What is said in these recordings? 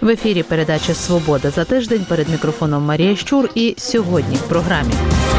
В ефірі передача «Свобода за тиждень», перед мікрофоном Марія Щур, і сьогодні в програмі.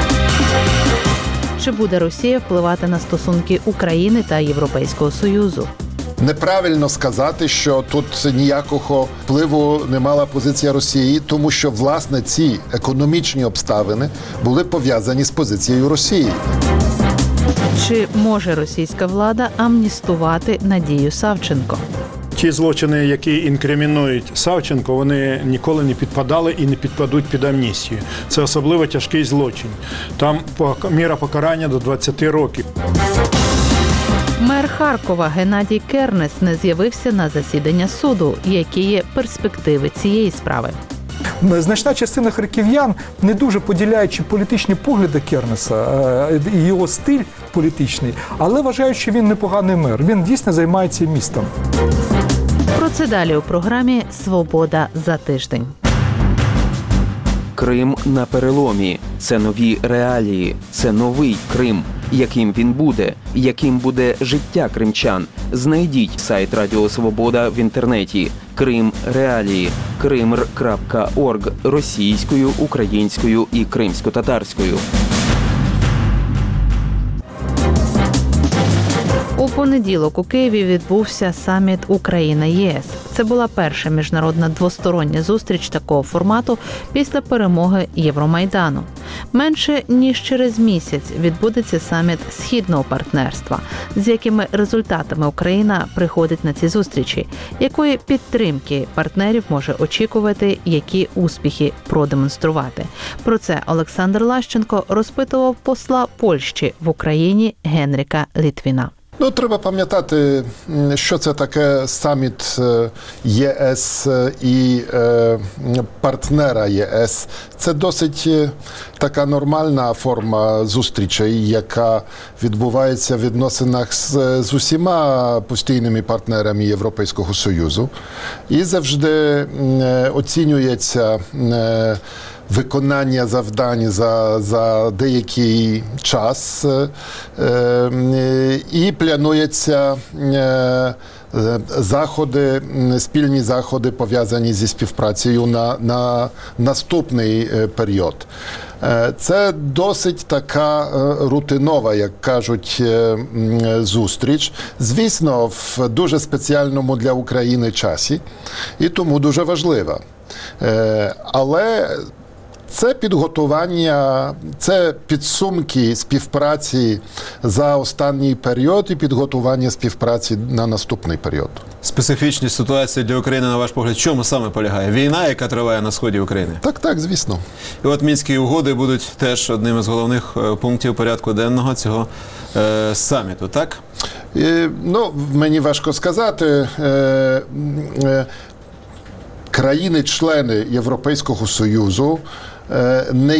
Чи буде Росія впливати на стосунки України та Європейського Союзу? Неправильно сказати, що тут ніякого впливу не мала позиція Росії, тому що, власне, ці економічні обставини були пов'язані з позицією Росії. Чи може російська влада амністувати Надію Савченко? Ті злочини, які інкримінують Савченко, вони ніколи не підпадали і не підпадуть під амністію. Це особливо тяжкий злочин. Там міра покарання до 20 років. Мер Харкова Геннадій Кернес не з'явився на засідання суду. Які є перспективи цієї справи? Значна частина харків'ян, не дуже поділяючи політичні погляди Кернеса і його стиль політичний, але вважають, що він непоганий мер. Він дійсно займається містом. Про це далі у програмі «Свобода за тиждень». Крим на переломі. Це нові реалії. Це новий Крим. Яким він буде? Яким буде життя кримчан? Знайдіть сайт Радіо Свобода в інтернеті. Крим реалії. krimr.org російською, українською і кримсько-татарською. У понеділок у Києві відбувся саміт Україна-ЄС. Це була перша міжнародна двостороння зустріч такого формату після перемоги Євромайдану. Менше ніж через місяць відбудеться саміт Східного партнерства. З якими результатами Україна приходить на ці зустрічі? Якої підтримки партнерів може очікувати, які успіхи продемонструвати? Про це Олександр Лащенко розпитував посла Польщі в Україні Генріка Літвіна. Треба пам'ятати, що це таке саміт ЄС і партнера ЄС. Це досить така нормальна форма зустрічей, яка відбувається в відносинах з усіма постійними партнерами Європейського Союзу. І завжди оцінюється виконання завдань за деякий час і плануються заходи, спільні заходи, пов'язані зі співпрацею на наступний період. Це досить така рутинова, як кажуть, зустріч. Звісно, в дуже спеціальному для України часі і тому дуже важлива. Але це підготування, це підсумки співпраці за останній період і підготування співпраці на наступний період. Специфічність ситуації для України, на ваш погляд, в чому саме полягає? Війна, яка триває на сході України? Так, звісно. І от Мінські угоди будуть теж одним із головних пунктів порядку денного цього саміту, так? Мені важко сказати. Країни-члени Європейського Союзу не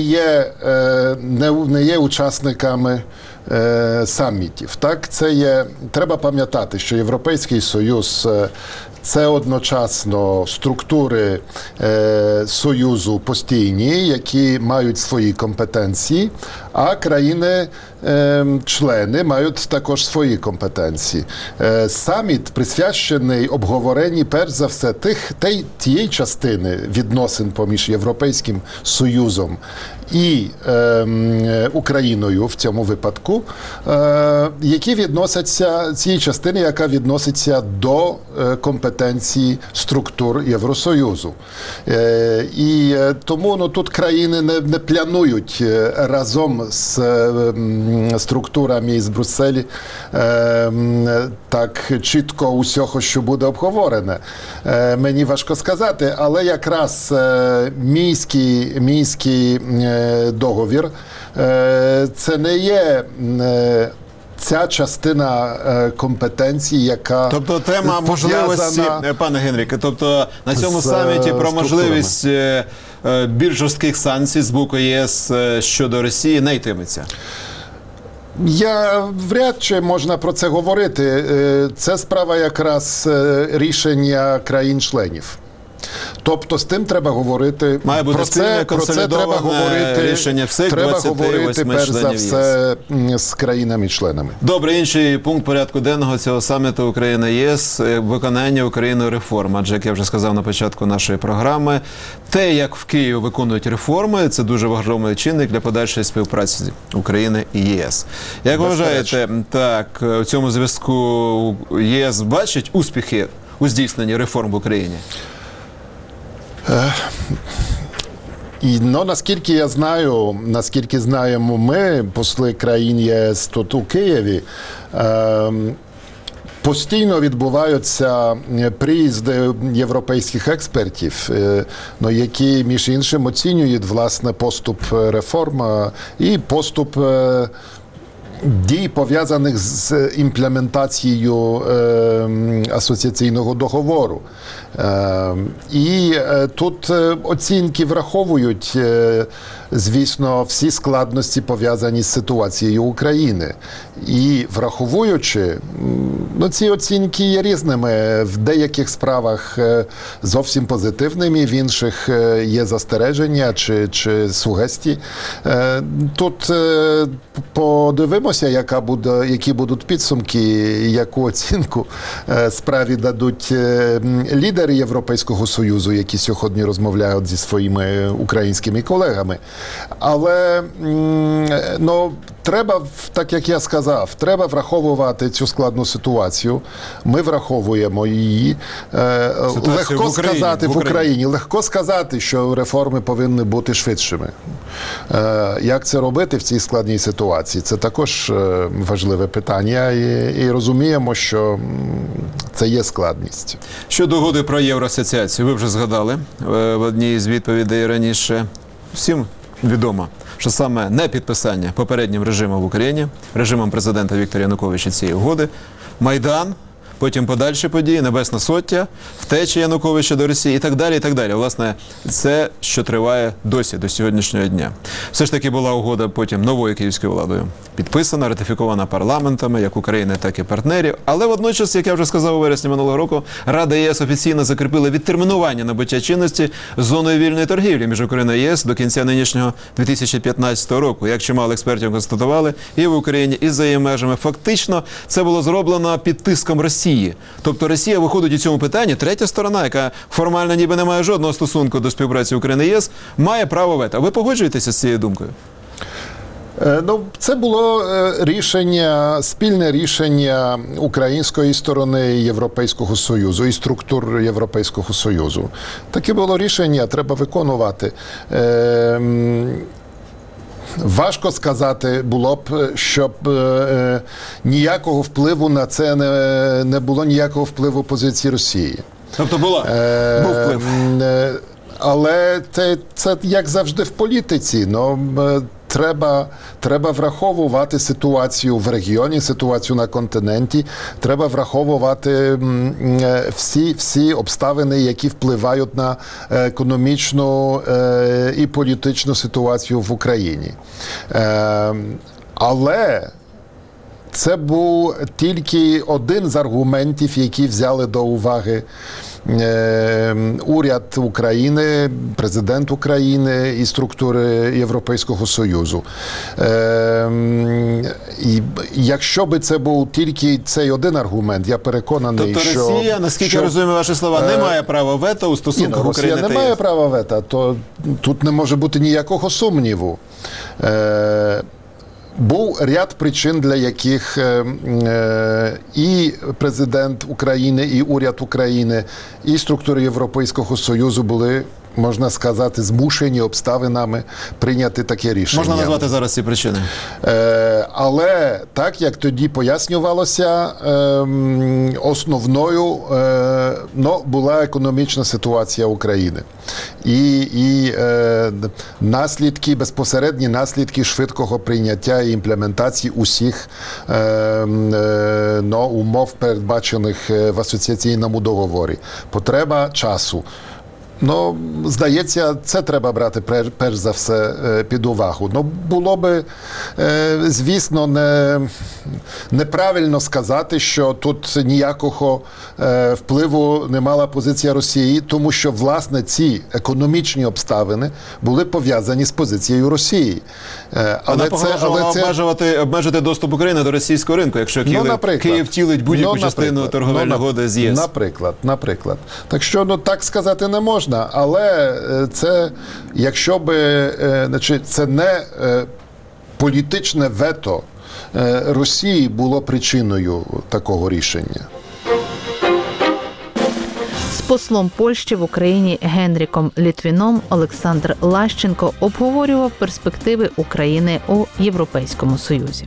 є учасниками самітів. Так, треба пам'ятати, що Європейський Союз – це одночасно структури Союзу постійні, які мають свої компетенції, а країни-члени мають також свої компетенції. Саміт присвячений обговоренню, перш за все, тієї частини відносин поміж Європейським Союзом і Україною в цьому випадку, які відносяться, цієї частини, яка відноситься до компетенції структур Євросоюзу. І тому тут країни не планують разом з структурами з Брюсселі так чітко усього, що буде обговорене. Мені важко сказати, але якраз Мінський договір це не є ця частина компетенції, яка тобто тема можливості, пане Генріке, тобто на цьому саміті про можливість більш жорстких санкцій з боку ЄС щодо Росії не йтиметься? Вряд чи можна про це говорити. Це справа якраз рішення країн-членів. Тобто з тим треба говорити. Має бути спільне, про це треба говорити. Рішення всіх треба 28 говорити перш за членів все з країнами-членами. Добре, інший пункт порядку денного цього саміту Україна-ЄС – виконання Україною реформ. Адже, як я вже сказав на початку нашої програми, те, як в Києві виконують реформи, це дуже важливий чинник для подальшої співпраці України і ЄС. Як ви вважаєте, так, у цьому зв'язку ЄС бачить успіхи у здійсненні реформ в Україні? І, наскільки я знаю, наскільки знаємо ми, посли країн ЄС тут у Києві, постійно відбуваються приїзди європейських експертів, які, між іншим, оцінюють, власне, поступ реформ і поступ дій, пов'язаних з імплементацією асоціаційного договору. І тут оцінки враховують, звісно, всі складності, пов'язані з ситуацією України. І враховуючи, ці оцінки є різними. В деяких справах зовсім позитивними, в інших є застереження чи сугестії. Тут подивимося, які будуть підсумки, яку оцінку справі дадуть лідери Європейського Союзу, які сьогодні розмовляють зі своїми українськими колегами. Але треба, так як я сказав, треба враховувати цю складну ситуацію. Ми враховуємо її. Легко сказати в Україні, легко сказати, що реформи повинні бути швидшими. Як це робити в цій складній ситуації? Це також важливе питання, і розуміємо, що це є складність. Щодо угоди про євроасоціацію, ви вже згадали в одній з відповідей раніше. Всім відомо, що саме не підписання попереднім режимом в Україні, режимом президента Віктора Януковича цієї угоди, Майдан, потім подальші події, Небесна Сотня, втеча Януковича до Росії і так далі, і так далі. Власне, це, що триває досі, до сьогоднішнього дня. Все ж таки була угода потім новою київською владою підписана, ратифікована парламентами, як України, так і партнерів. Але водночас, як я вже сказав у вересні минулого року, Рада ЄС офіційно закріпила відтермінування набуття чинності зоною вільної торгівлі між Україною і ЄС до кінця нинішнього 2015 року. Як чимало експертів констатували, і в Україні, і за її межами. Фактично, це було зроблено під тиском Росії. Тобто Росія виходить у цьому питанні, третя сторона, яка формально ніби не має жодного стосунку до співпраці України і ЄС, має право вето. Ви погоджуєтеся з цією думкою? Це було спільне рішення української сторони Європейського Союзу і структур Європейського Союзу. Таке було рішення, треба виконувати. Важко сказати було б, щоб ніякого впливу на це не було, ніякого впливу позиції Росії. Тобто був вплив? Але це як завжди в політиці. Треба враховувати ситуацію в регіоні, ситуацію на континенті. Треба враховувати всі обставини, які впливають на економічну і політичну ситуацію в Україні. Але це був тільки один з аргументів, які взяли до уваги уряд України, президент України і структури Європейського Союзу. І якщо би це був тільки цей один аргумент, я переконаний, тобто що... Тобто Росія, наскільки розумію ваші слова, не має права вето у стосунках України та ЄС? Росія не має права вето, то тут не може бути ніякого сумніву. Був ряд причин, для яких і президент України, і уряд України, і структури Європейського Союзу були, можна сказати, змушені обставинами прийняти таке рішення. Можна назвати зараз ці причини? Але так, як тоді пояснювалося, основною була економічна ситуація України. І наслідки, безпосередні наслідки швидкого прийняття і імплементації усіх умов, передбачених в асоціаційному договорі. Потреба часу. Ну, здається, це треба брати перш за все під увагу. Ну, було би, звісно, неправильно сказати, що тут ніякого впливу не мала позиція Росії, тому що, власне, ці економічні обставини були пов'язані з позицією Росії. Вона погрожувала обмежити доступ України до російського ринку, якщо Київ втілить будь-яку частину торговельної угоди з ЄС. Наприклад. Так що, так сказати не можна. Але це, якщо би, це не політичне вето Росії було причиною такого рішення. З послом Польщі в Україні Генріком Літвіном Олександр Лащенко обговорював перспективи України у Європейському Союзі.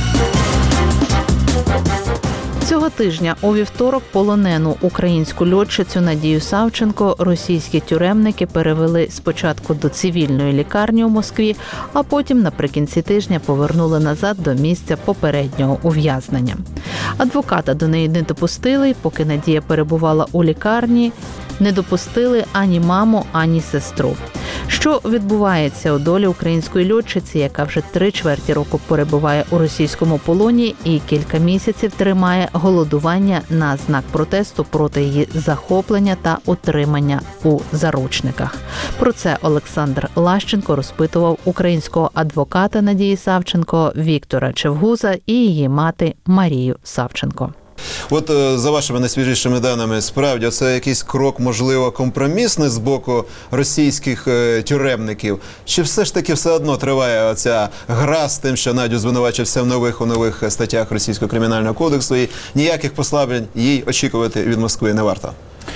Цього тижня у вівторок полонену українську льотчицю Надію Савченко російські тюремники перевели спочатку до цивільної лікарні у Москві, а потім наприкінці тижня повернули назад до місця попереднього ув'язнення. Адвоката до неї не допустили, поки Надія перебувала у лікарні, не допустили ані маму, ані сестру. Що відбувається у долі української льотчиці, яка вже 3/4 року перебуває у російському полоні і кілька місяців тримає голодування на знак протесту проти її захоплення та утримання у заручниках. Про це Олександр Лащенко розпитував українського адвоката Надії Савченко Віктора Чевгуза і її мати Марію Савченко. От за вашими найсвіжішими даними, справді, це якийсь крок, можливо, компромісний з боку російських тюремників? Чи все ж таки все одно триває оця гра з тим, що Надю звинувачився у нових статтях Російського кримінального кодексу, і ніяких послаблень їй очікувати від Москви не варто?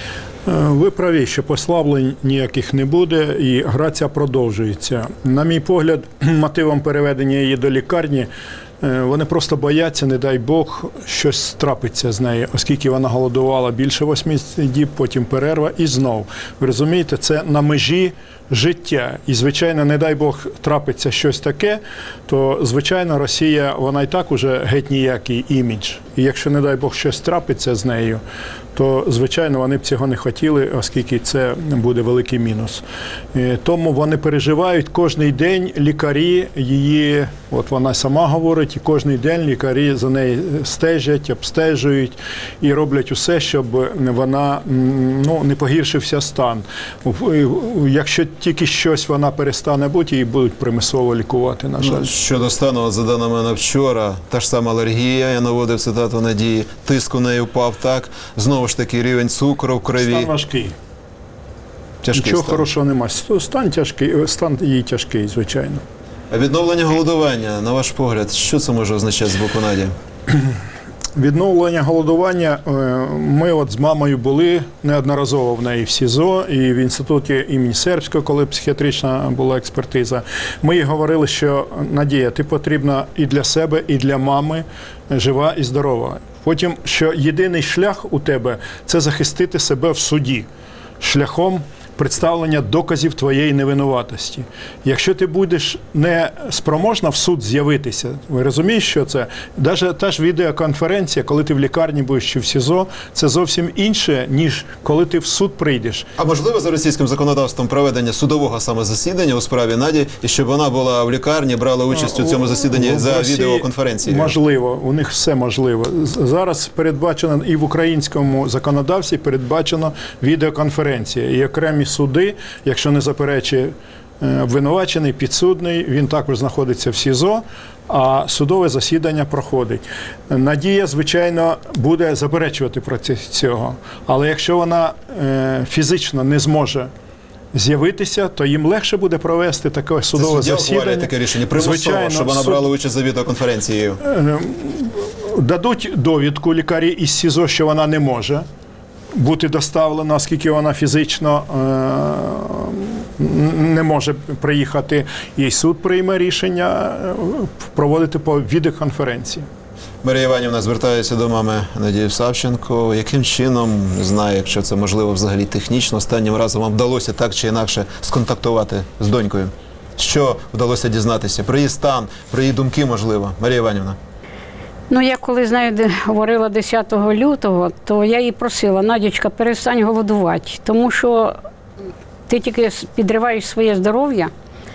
Ви праві, що послаблень ніяких не буде, і гра ця продовжується. На мій погляд, мотивом переведення її до лікарні вони просто бояться, не дай Бог, щось трапиться з нею, оскільки вона голодувала більше 8 діб, потім перерва і знов. Ви розумієте, це на межі життя. І, звичайно, не дай Бог, трапиться щось таке, то, звичайно, Росія, вона і так уже геть ніякий імідж. І якщо, не дай Бог, щось трапиться з нею, то, звичайно, вони б цього не хотіли, оскільки це буде великий мінус. Тому вони переживають кожний день, лікарі її, от вона сама говорить, і кожний день лікарі за нею стежать, обстежують і роблять усе, щоб вона не погіршився стан. Якщо тільки щось вона перестане бути, її будуть примусово лікувати, на жаль. Щодо стану, за даними на вчора, та ж сама алергія, я наводив цитату Надії, тиск у неї впав так, знову ж таки рівень цукру в крові. Стан важкий. Тяжкий Нічого стан. хорошого немає. Стан тяжкий, стан її тяжкий, звичайно. А відновлення голодування, на ваш погляд, що це може означати з боку Наді? Відновлення голодування, ми от з мамою були неодноразово в неї в СІЗО і в інституті імені Сербського, коли психіатрична була експертиза. Ми їй говорили, що Надія, ти потрібна і для себе, і для мами, жива і здорова. Потім, що єдиний шлях у тебе – це захистити себе в суді шляхом представлення доказів твоєї невинуватості. Якщо ти будеш не спроможна в суд з'явитися, ви розумієте, що це? Навіть та ж відеоконференція, коли ти в лікарні будеш чи в СІЗО, це зовсім інше, ніж коли ти в суд прийдеш. А можливо за російським законодавством проведення судового саме засідання у справі Наді, і щоб вона була в лікарні, брала участь у цьому засіданні за відеоконференцією? Можливо, у них все можливо. Зараз передбачено і в українському законодавстві передбачено відеоконференція. І окремі суди, якщо не заперечує обвинувачений, підсудний, він також знаходиться в СІЗО, а судове засідання проходить. Надія, звичайно, буде заперечувати проти цього, але якщо вона фізично не зможе з'явитися, то їм легше буде провести таке судове засідання. Таке рішення примусово, щоб вона брала участь за відеоконференцією. Дадуть довідку лікарі із СІЗО, що вона не може бути доставлена, оскільки вона фізично не може приїхати, і суд прийме рішення проводити по відеоконференції. Марія Іванівна звертається до мами Надії Савченко. Яким чином, не знаю, якщо це можливо взагалі технічно, останнім разом вам вдалося так чи інакше сконтактувати з донькою? Що вдалося дізнатися? Про її стан, про її думки, можливо? Марія Іванівна. Я коли з нею говорила 10 лютого, то я її просила: Надічка, перестань голодувати, тому що ти тільки підриваєш своє здоров'я,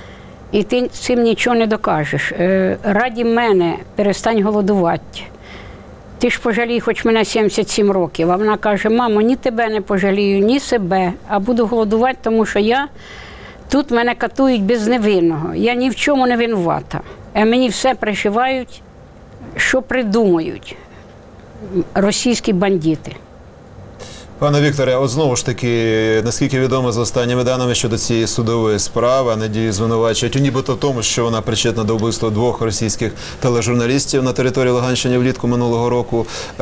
і ти цим нічого не докажеш. Раді мене перестань голодувати. Ти ж пожалій, хоч мене 77 років. А вона каже: мамо, ні тебе не пожалію, ні себе, а буду голодувати, тому що тут мене катують безневинного. Я ні в чому не винувата. А мені все пришивають, що придумають російські бандити. Пане Вікторе, от знову ж таки, наскільки відомо за останніми даними щодо цієї судової справи, Надію звинувачують нібито в тому, що вона причетна до вбивства 2 російських тележурналістів на території Луганщини влітку минулого року.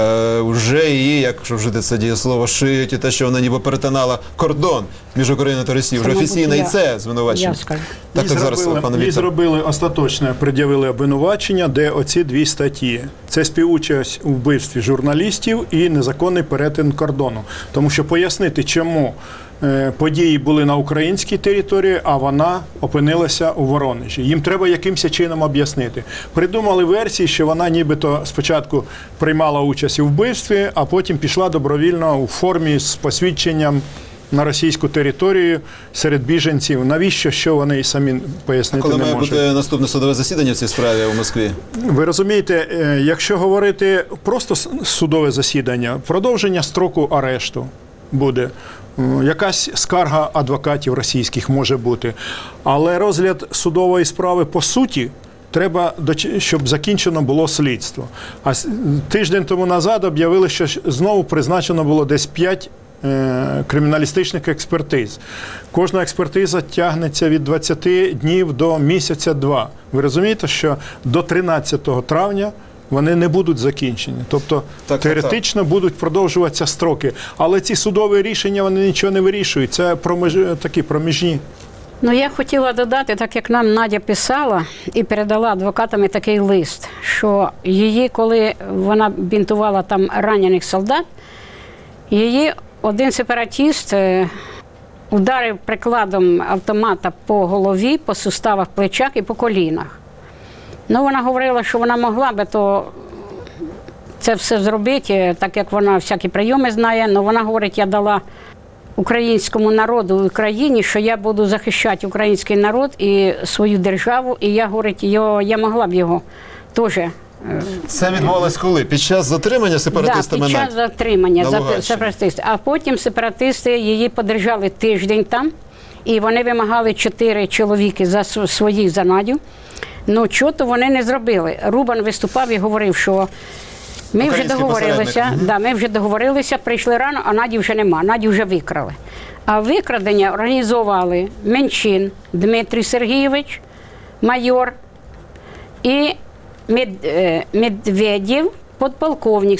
Вже її, якщо вжити це дієслово, шиють і те, що вона ніби перетинала кордон між Україною та Росією. Вже офіційно і це звинувачення. Так, зараз, пане Вікторе. Їй зробили остаточне, пред'явили обвинувачення, де оці 2 статті. Це співучасть у вбивстві журналістів і незаконний перетин кордону. Тому що пояснити, чому події були на українській території, а вона опинилася у Воронежі. Їм треба якимось чином об'яснити. Придумали версії, що вона нібито спочатку приймала участь у вбивстві, а потім пішла добровільно у формі з посвідченням на російську територію серед біженців. Навіщо, що вони і самі пояснити не можуть. Коли має бути наступне судове засідання в цій справі у Москві? Ви розумієте, якщо говорити просто судове засідання, продовження строку арешту буде, якась скарга адвокатів російських може бути, але розгляд судової справи по суті треба, щоб закінчено було слідство. А тиждень тому назад об'явили, що знову призначено було десь 5 криміналістичних експертиз. Кожна експертиза тягнеться від 20 днів до місяця-два. Ви розумієте, що до 13 травня вони не будуть закінчені. Тобто теоретично будуть продовжуватися строки. Але ці судові рішення, вони нічого не вирішують. Це такі проміжні. Ну, я хотіла додати, так як нам Надя писала і передала адвокатам такий лист, що її, коли вона бінтувала там ранених солдат, її один сепаратіст ударив прикладом автомата по голові, по суставах, плечах і по колінах. Ну, вона говорила, що вона могла би це все зробити, так як вона всякі прийоми знає, але вона говорить, я дала українському народу в Україні, що я буду захищати український народ і свою державу, і я, говорить, я могла б його теж. Це відбувалось коли? Під час затримання сепаратистами? Так, під час затримання сепаратистів. А потім сепаратисти її подержали тиждень там, і вони вимагали 4 чоловіки за своїх за Надю. Ну, чого-то вони не зробили. Рубан виступав і говорив, що ми вже договорилися, прийшли рано, а Наді вже нема, Надю вже викрали. А викрадення організували Менчин Дмитрій Сергійович, майор, і Медведєв, подполковник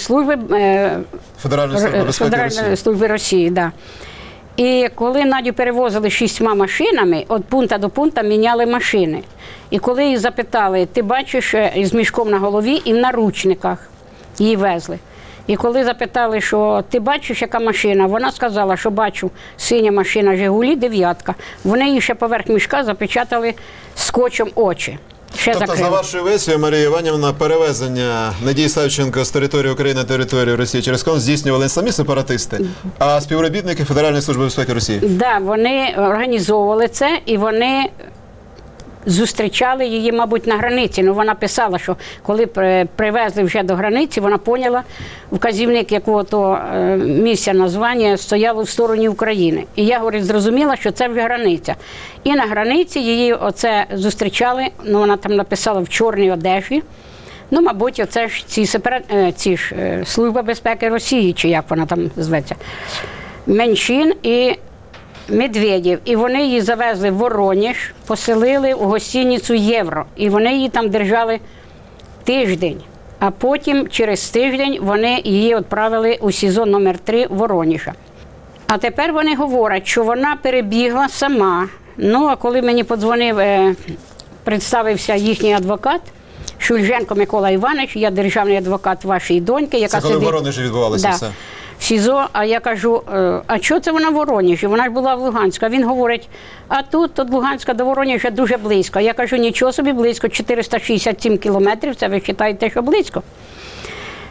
Федеральної служби Росії. Да. І коли Надю перевозили 6 машинами, від пункту до пункту міняли машини. І коли її запитали, ти бачиш, з мішком на голові і в наручниках її везли. І коли запитали, що ти бачиш, яка машина, вона сказала, що бачу синя машина «Жигулі», 9. Вони їй ще поверх мішка запечатали скотчем очі. Тобто, за вашою версією, Марія Іванівна, перевезення Надії Савченко з території України на територію Росії через кордон здійснювали не самі сепаратисти, а співробітники Федеральної служби безпеки Росії? Так, да, вони організовували це і вони зустрічали її, мабуть, на границі. Ну, вона писала, що коли привезли вже до границі, вона поняла, вказівник якого-то місця названня стояло в стороні України. І я, говорить, зрозуміла, що це вже границя. І на границі її оце зустрічали, ну, вона там написала в чорній одежі. Ну, мабуть, оце ж ці Служба безпеки Росії, чи як вона там зветься. Менчин і Медведєв. І вони її завезли в Воронеж, поселили у гостиницю «Євро». І вони її там держали тиждень. А потім, через тиждень, вони її відправили у СІЗО номер 3 Воронежа. А тепер вони говорять, що вона перебігла сама. Ну, а коли мені подзвонив, представився їхній адвокат, Шульженко Микола Іванович, я державний адвокат вашої доньки, яка сидить... Це коли в Воронежі відбувалося все? В СІЗО, а я кажу, а чого це вона в Воронежі? Вона ж була в Луганську. А він говорить, а тут від Луганська до Воронежа дуже близько. Я кажу, нічого собі близько, 467 кілометрів, це ви вважаєте, що близько.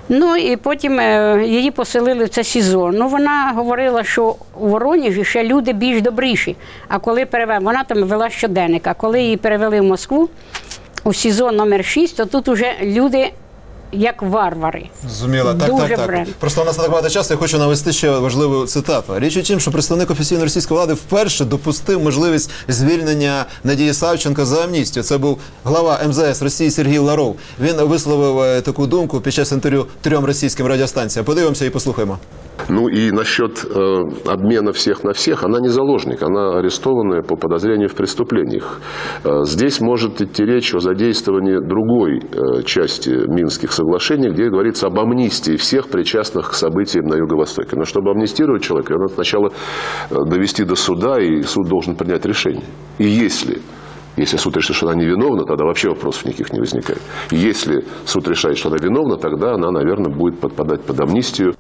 Ну і потім її поселили в це СІЗО. Ну вона говорила, що у Воронежі ще люди більш добріші. А коли перевели, вона там вела щоденник, а коли її перевели в Москву, у СІЗО номер 6, то тут уже люди як варвари. Зрозуміло. Дуже Так. бренд. Просто у нас не так багато часу, я хочу навести ще важливу цитату. Річ у тім, що представник офіційної російської влади вперше допустив можливість звільнення Надії Савченко за амністію. Це був глава МЗС Росії Сергій Ларов. Він висловив таку думку під час інтерв'ю 3 російським радіостанціям. Подивимося і послухаємо. Ну и насчет обмена всех на всех, она не заложник, она арестованная по подозрению в преступлениях. Здесь может идти речь о задействовании другой части Минских соглашений, где говорится об амнистии всех причастных к событиям на Юго-Востоке. Но чтобы амнистировать человека, надо сначала довести до суда, и суд должен принять решение. И если суд решит, что она невиновна, тогда вообще вопросов никаких не возникает. Если суд решает, что она виновна, тогда она, наверное, будет подпадать под амнистию.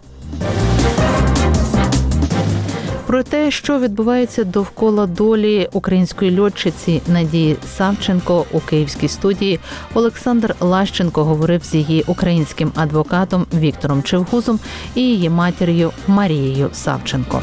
Про те, що відбувається довкола долі української льотчиці Надії Савченко у київській студії, Олександр Лащенко говорив з її українським адвокатом Віктором Чевгузом і її матір'ю Марією Савченко.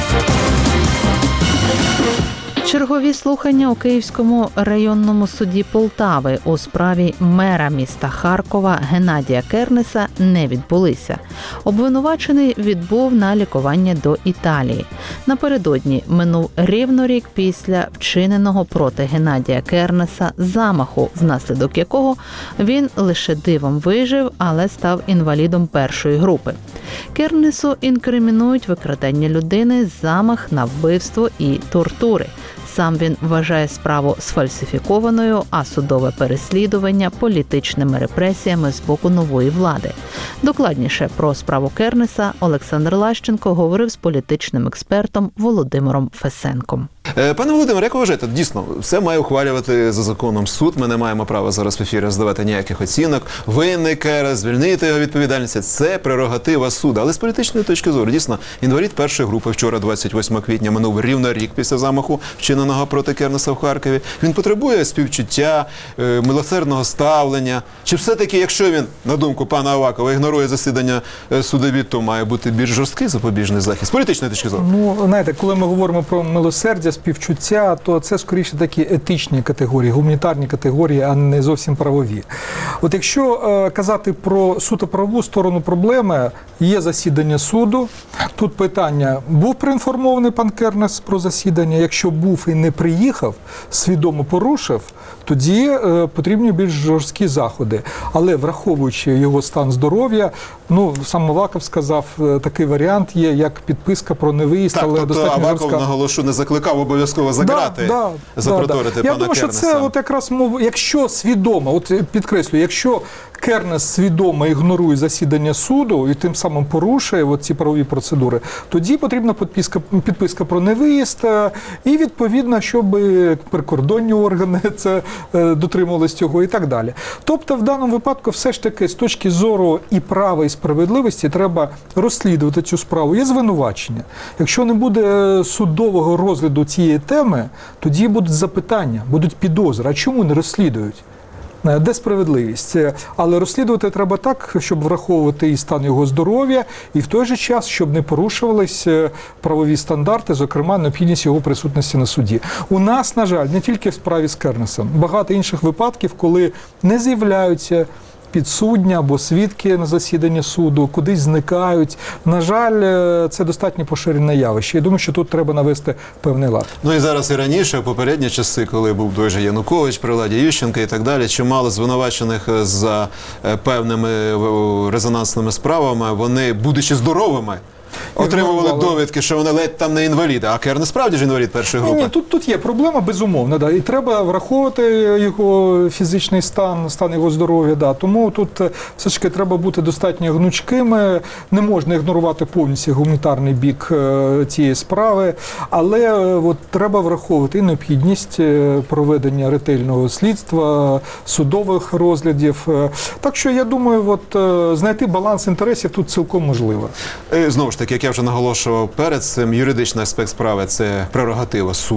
Чергові слухання у Київському районному суді Полтави у справі мера міста Харкова Геннадія Кернеса не відбулися. Обвинувачений відбув на лікування до Італії. Напередодні минув рівно рік після вчиненого проти Геннадія Кернеса замаху, внаслідок якого він лише дивом вижив, але став інвалідом першої групи. Кернесу інкримінують викрадення людини, замах на вбивство і тортури. Сам він вважає справу сфальсифікованою, а судове переслідування – політичними репресіями з боку нової влади. Докладніше про справу Кернеса Олександр Лащенко говорив з політичним експертом Володимиром Фесенком. Пане Володимире, як ви вважаєте, дійсно, все має ухвалювати за законом суд, ми не маємо права зараз в ефірі здавати ніяких оцінок, винний Кернес, звільнити його відповідальність – це прерогатива суду. Але з політичної точки зору, дійсно, інвалід першої групи вчора, 28 квітня, минув рівно рік після замаху, вчиненого проти Кернеса в Харкові. Він потребує співчуття, милосердного ставлення. Чи все-таки, якщо він, на думку пана Авакова, ігнорує засідання судові, то має бути більш жорсткий запобіжний захист? З політичної точки зору. Ну, знаєте, коли ми говоримо про милосердя, співчуття, то це скоріше такі етичні категорії, гуманітарні категорії, а не зовсім правові. От якщо казати про суто правову сторону проблеми, є засідання суду. Тут питання, був проінформований пан Кернес про засідання? Якщо був і не приїхав, свідомо порушив, тоді потрібні більш жорсткі заходи. Але враховуючи його стан здоров'я, ну, сам Аваков сказав, такий варіант є, як підписка про невиїзд, але тобто достатньо Аваков, жорстка. наголошу, не закликав обов'язково за грати, запроторити пана Кернеса. Я думаю, що це от якраз, якщо свідомо, от підкреслюю, якщо Кернес свідомо ігнорує засідання суду і тим самим порушує от ці правові процедури, тоді потрібна підписка про невиїзд і, відповідно, щоб прикордонні органи це дотримувались цього і так далі. Тобто, в даному випадку, все ж таки, з точки зору і права, і справедливості, треба розслідувати цю справу. Є звинувачення. Якщо не буде судового розгляду цієї теми, тоді будуть запитання, будуть підозри. А чому не розслідують? Де справедливість? Але розслідувати треба так, щоб враховувати і стан його здоров'я, і в той же час, щоб не порушувались правові стандарти, зокрема, необхідність його присутності на суді. У нас, на жаль, не тільки в справі з Кернесом, багато інших випадків, коли не з'являються підсудні або свідки на засіданні суду, кудись зникають. На жаль, це достатньо поширене явище. Я думаю, що тут треба навести певний лад. Ну і зараз і раніше, в попередні часи, коли був той же Янукович, при владі Ющенка і так далі, чимало звинувачених за певними резонансними справами, вони, будучи здоровими, отримували довідки, що вони ледь там не інваліди. А Кернес справді ж інвалід першої групи? Ні, тут є проблема, безумовно. Да. І треба враховувати його фізичний стан його здоров'я. Да. Тому тут все ж таки треба бути достатньо гнучкими. Не можна ігнорувати повністю гуманітарний бік цієї справи. Але от, треба враховувати і необхідність проведення ретельного слідства, судових розглядів. Так що, я думаю, от, знайти баланс інтересів тут цілком можливо. Знову ж таки, як я вже наголошував перед цим, юридичний аспект справи – це прерогатива суду.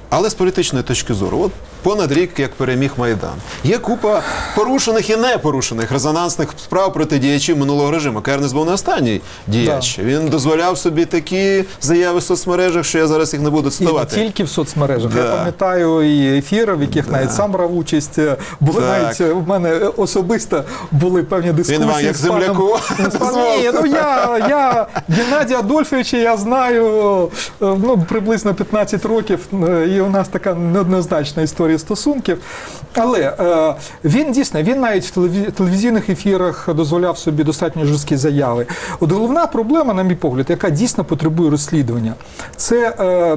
Але з політичної точки зору, от понад рік, як переміг Майдан, є купа порушених і непорушених резонансних справ проти діячів минулого режиму. Кернес був не останній діяч. Він дозволяв собі такі заяви в соцмережах, що я зараз їх не буду цитувати. І не тільки в соцмережах. Я пам'ятаю і ефіри, в яких навіть сам брав участь. Були навіть в мене особисто були певні дискусії. Він вам як земляку? Ні, я Геннадія Адольфовича я знаю приблизно 15 років, і у нас така неоднозначна історія стосунків. Але він дійсно, він навіть в телевізійних ефірах дозволяв собі достатньо жорсткі заяви. От головна проблема, на мій погляд, яка дійсно потребує розслідування, це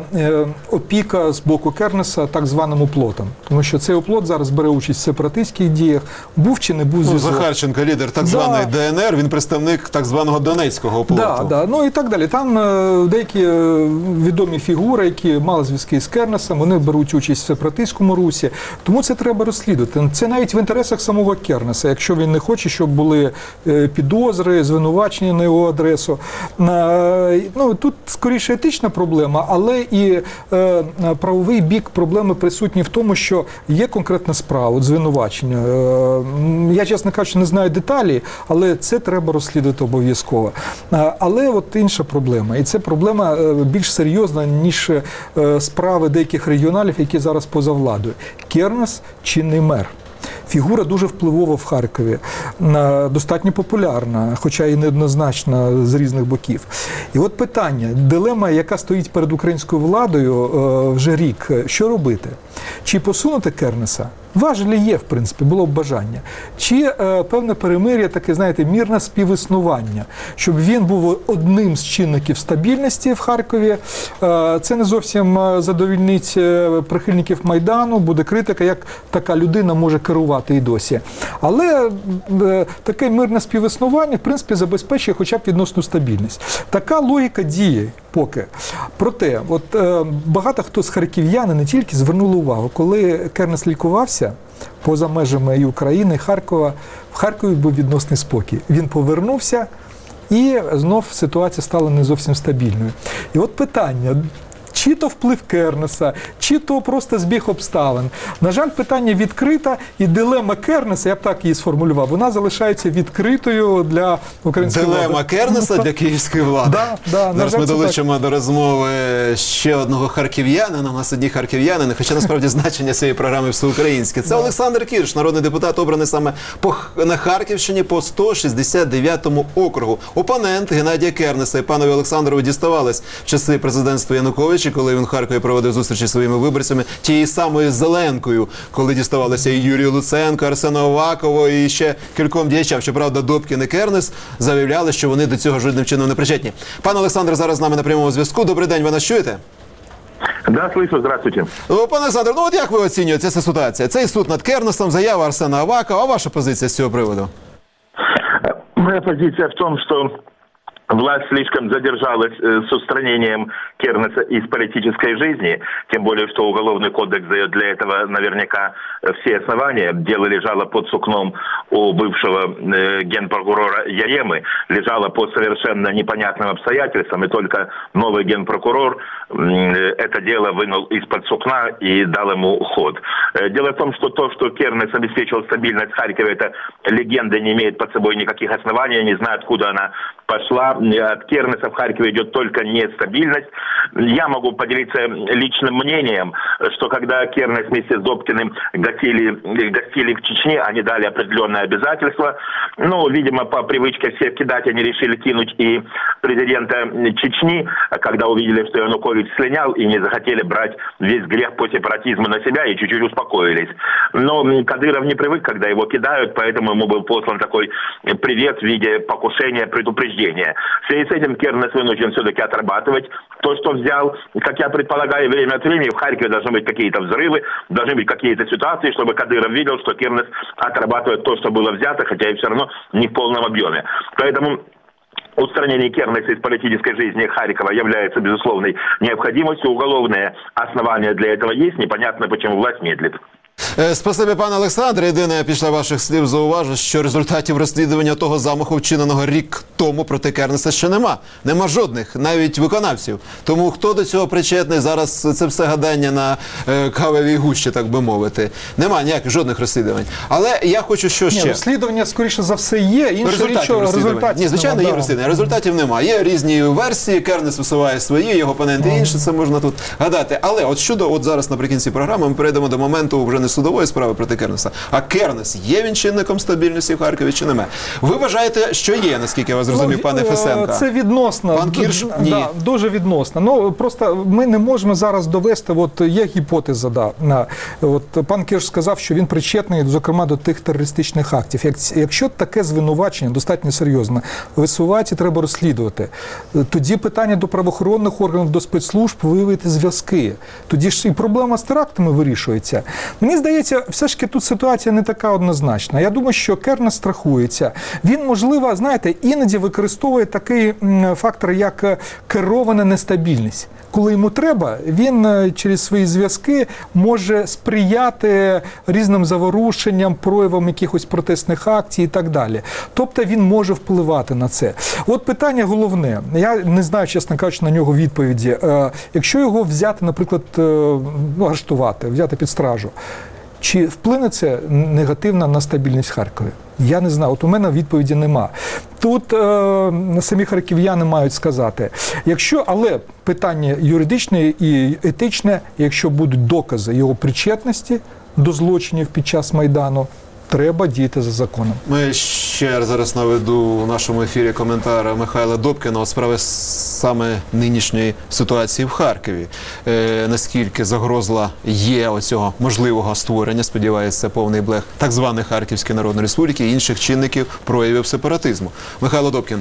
опіка з боку Кернеса так званим оплотом. Тому що цей оплот зараз бере участь в сепаратистських діях, був чи не був зв'язок. Захарченко, лідер так званої ДНР, він представник так званого Донецького оплоту. Ну і так далі. Там деякі відомі фігури, які мали зв'язки з Кернесом, вони беруть участь в сепаратистському русі. Тому це треба розслідувати. Це навіть в інтересах самого Кернеса, якщо він не хоче, щоб були підозри, звинувачення на його адресу. Тут скоріше етична проблема, але і правовий бік проблеми присутній в тому, що є конкретна справа, звинувачення. Я, чесно кажучи, не знаю деталі, але це треба розслідувати обов'язково. Але от інша проблема, і це проблема більш серйозна, ніж справи деяких регіоналів, які зараз поза владою. Кернес – чинний мер. Фігура дуже впливова в Харкові, достатньо популярна, хоча і неоднозначна з різних боків. І от питання, дилема, яка стоїть перед українською владою вже рік, що робити? Чи посунути Кернеса? Важелі є, в принципі, було б бажання. Чи певне перемир'я, таке, знаєте, мірне співіснування, щоб він був одним з чинників стабільності в Харкові. Це не зовсім задовільнить прихильників Майдану, буде критика, як така людина може керувати і досі. Але таке мирне співіснування, в принципі, забезпечує хоча б відносну стабільність. Така логіка діє поки. Проте, от багато хто з харків'ян, не тільки, звернули увагу, коли Кернес лікувався поза межами і України, і Харкова, в Харкові був відносний спокій. Він повернувся, і знов ситуація стала не зовсім стабільною. І от питання, чи то вплив Кернеса, чи то просто збіг обставин. На жаль, питання відкрите, і дилема Кернеса, я б так її сформулював, вона залишається відкритою для української влади. Дилема Кернеса для київської влади. Зараз ми долучимо до розмови ще одного харків'янина, у нас одні харків'янини, хоча насправді значення цієї програми всеукраїнське. Це Олександр Кірш, народний депутат, обраний саме на Харківщині по 169-му округу. Опонент Геннадія Кернеса, і панові Олександрову діставались в часи президентства Януковича, коли він в Харкові проводив зустрічі зі своїми виборцями, тією самою Зеленкою, коли діставалося і Юрію Луценко, Арсену Авакову і ще кільком діячам. Щоправда, Добкін і Кернес заявляли, що вони до цього жодним чином не причетні. Пан Олександр зараз з нами на прямому зв'язку. Добрий день, ви нас чуєте? Да, слышу, здравствуйте. Пане Олександр, от як ви оцінюєте цю ситуацію? Цей суд над Кернесом, заява Арсена Авакова, а ваша позиція з цього приводу? Моя позиция в том, что власть слишком задержалась с устранением Кернеса из политической жизни, тем более, что Уголовный кодекс дает для этого наверняка все основания. Дело лежало под сукном у бывшего генпрокурора Яремы, лежало по совершенно непонятным обстоятельствам, и только новый генпрокурор это дело вынул из-под сукна и дал ему ход. Дело в том, что то, что Кернес обеспечил стабильность в Харькове, это легенда, не имеет под собой никаких оснований, я не знаю, откуда она пошла. От Кернеса в Харькове идет только нестабильность. Я могу поделиться личным мнением, что когда Кернес вместе с Добкиным гостили в Чечне, они дали определенные обязательства. Ну, видимо, по привычке всех кидать, они решили кинуть и президента Чечни, когда увидели, что Янукович слинял, и не захотели брать весь грех по сепаратизму на себя, и чуть-чуть успокоились. Но Кадыров не привык, когда его кидают, поэтому ему был послан такой привет в виде покушения, предупреждения. В связи с этим Кернес вынужден все-таки отрабатывать то, что взял. Как я предполагаю, время от времени в Харькове должны быть какие-то взрывы, должны быть какие-то ситуации, чтобы Кадыров видел, что Кернес отрабатывает то, что было взято, хотя и все равно не в полном объеме. Поэтому устранение Кернеса из политической жизни Харькова является безусловной необходимостью. Уголовное основание для этого есть. Непонятно, почему власть медлит. Спасибі, пане Олександре. Єдине, я після ваших слів зауважу, що результатів розслідування того замаху, вчиненого рік тому проти Кернеса, ще нема. Нема жодних, навіть виконавців. Тому хто до цього причетний, зараз це все гадання на кавовій гущі, так би мовити. Нема ніяких жодних розслідувань. Але я хочу, що ще. Розслідування, скоріше за все, є. Результатів Ні, звичайно, є розслідування. Результатів немає. Є різні версії, Кернес висуває свої, його опоненти інші, це можна тут гадати. Але от щодо, зараз наприкінці програми ми перейдемо до моменту вже не судової справи проти Кернеса, а Кернес, є він чинником стабільності в Харкові чи немає? Ви вважаєте, що є, наскільки я вас зрозумів, пане Фесенко? Це відносно. Пан Кірш? Ні. Да, дуже відносно. Просто ми не можемо зараз довести, є гіпотеза, пан Кірш сказав, що він причетний, зокрема, до тих терористичних актів. Якщо таке звинувачення достатньо серйозне, висувається, треба розслідувати. Тоді питання до правоохоронних органів, до спецслужб виявити зв'язки. Тоді ж і проблема з терактами вирішується. Мені здається, все ж таки тут ситуація не така однозначна. Я думаю, що Кернес страхується. Він, можливо, знаєте, іноді використовує такий фактор, як керована нестабільність. Коли йому треба, він через свої зв'язки може сприяти різним заворушенням, проявам якихось протестних акцій і так далі. Тобто він може впливати на це. От питання головне. Я не знаю, чесно кажучи, на нього відповіді. Якщо його взяти, наприклад, арештувати, взяти під стражу, чи вплине це негативно на стабільність в Харкові? Я не знаю. От у мене відповіді нема. Тут самі харків'яни мають сказати. Але питання юридичне і етичне, якщо будуть докази його причетності до злочинів під час Майдану, треба діяти за законом. Ми ще зараз наведу у нашому ефірі коментар Михайла Добкіна у справи саме нинішньої ситуації в Харкові. Наскільки загрозла є оцього можливого створення, сподівається, повний блек так званої Харківської Народної Республіки і інших чинників проявів сепаратизму. Михайло Добкін.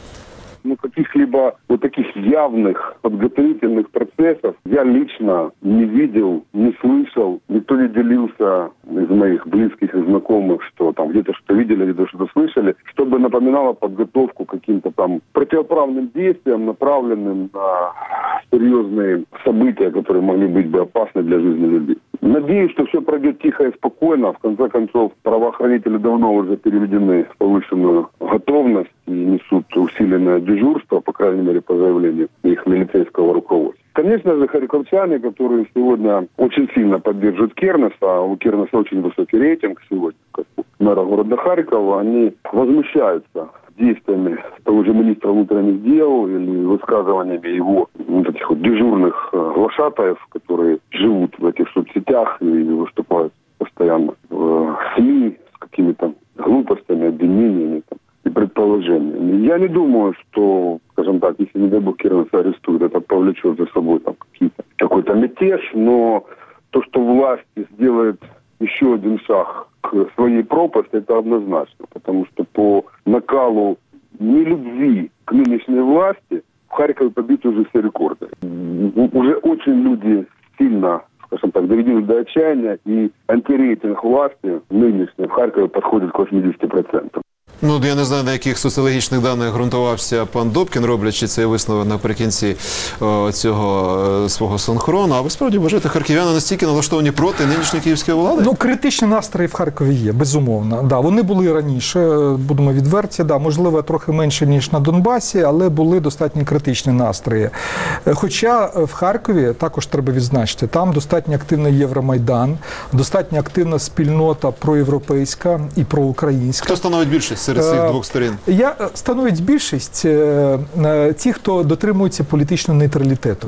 Каких-либо вот таких явных подготовительных процессов я лично не видел, не слышал. Никто не делился из моих близких и знакомых, что там где-то что-то видели, где-то что-то слышали, чтобы напоминало подготовку к каким-то там противоправным действиям, направленным на серьезные события, которые могли быть бы опасны для жизни людей. Надеюсь, что все пройдет тихо и спокойно. В конце концов, правоохранители давно уже переведены в повышенную готовность и несут усиленное дежурство, по крайней мере, по заявлению их милицейского руководства. Конечно же, харьковчане, которые сегодня очень сильно поддерживают Кернеса, а у Кернеса очень высокий рейтинг сегодня, как у мэра города Харькова, они возмущаются действиями того же министра внутренних дел или высказываниями его таких вот дежурных глашатаев, которые живут в этих соцсетях и выступают постоянно в СМИ с какими-то глупостями, обвинениями и предположениями. Я не думаю, что, скажем так, если, не дай бог, Кернеса арестуют, это повлечет за собой какой-то мятеж, но то, что власть сделает еще один шаг к своей пропасти, это однозначно, потому что по накалу нелюбви к нынешней власти в Харькове побиты уже все рекорды. Уже очень люди сильно, скажем так, доведены до отчаяния, и антирейтинг власти нынешней в Харькове подходит к 80%. Я не знаю, на яких соціологічних даних ґрунтувався пан Добкін, роблячи цей висновок наприкінці цього свого синхрону. А ви справді вважаєте, харків'яни настільки налаштовані проти нинішньої київської влади? Критичні настрої в Харкові є, безумовно. Да, вони були раніше, будемо відверті, можливо, трохи менше, ніж на Донбасі, але були достатньо критичні настрої. Хоча в Харкові, також треба відзначити, там достатньо активний Євромайдан, достатньо активна спільнота проєвропейська і проукраїнська. Хто становить більшість серед цих двох сторін? Становить більшість ті, хто дотримується політичного нейтралітету.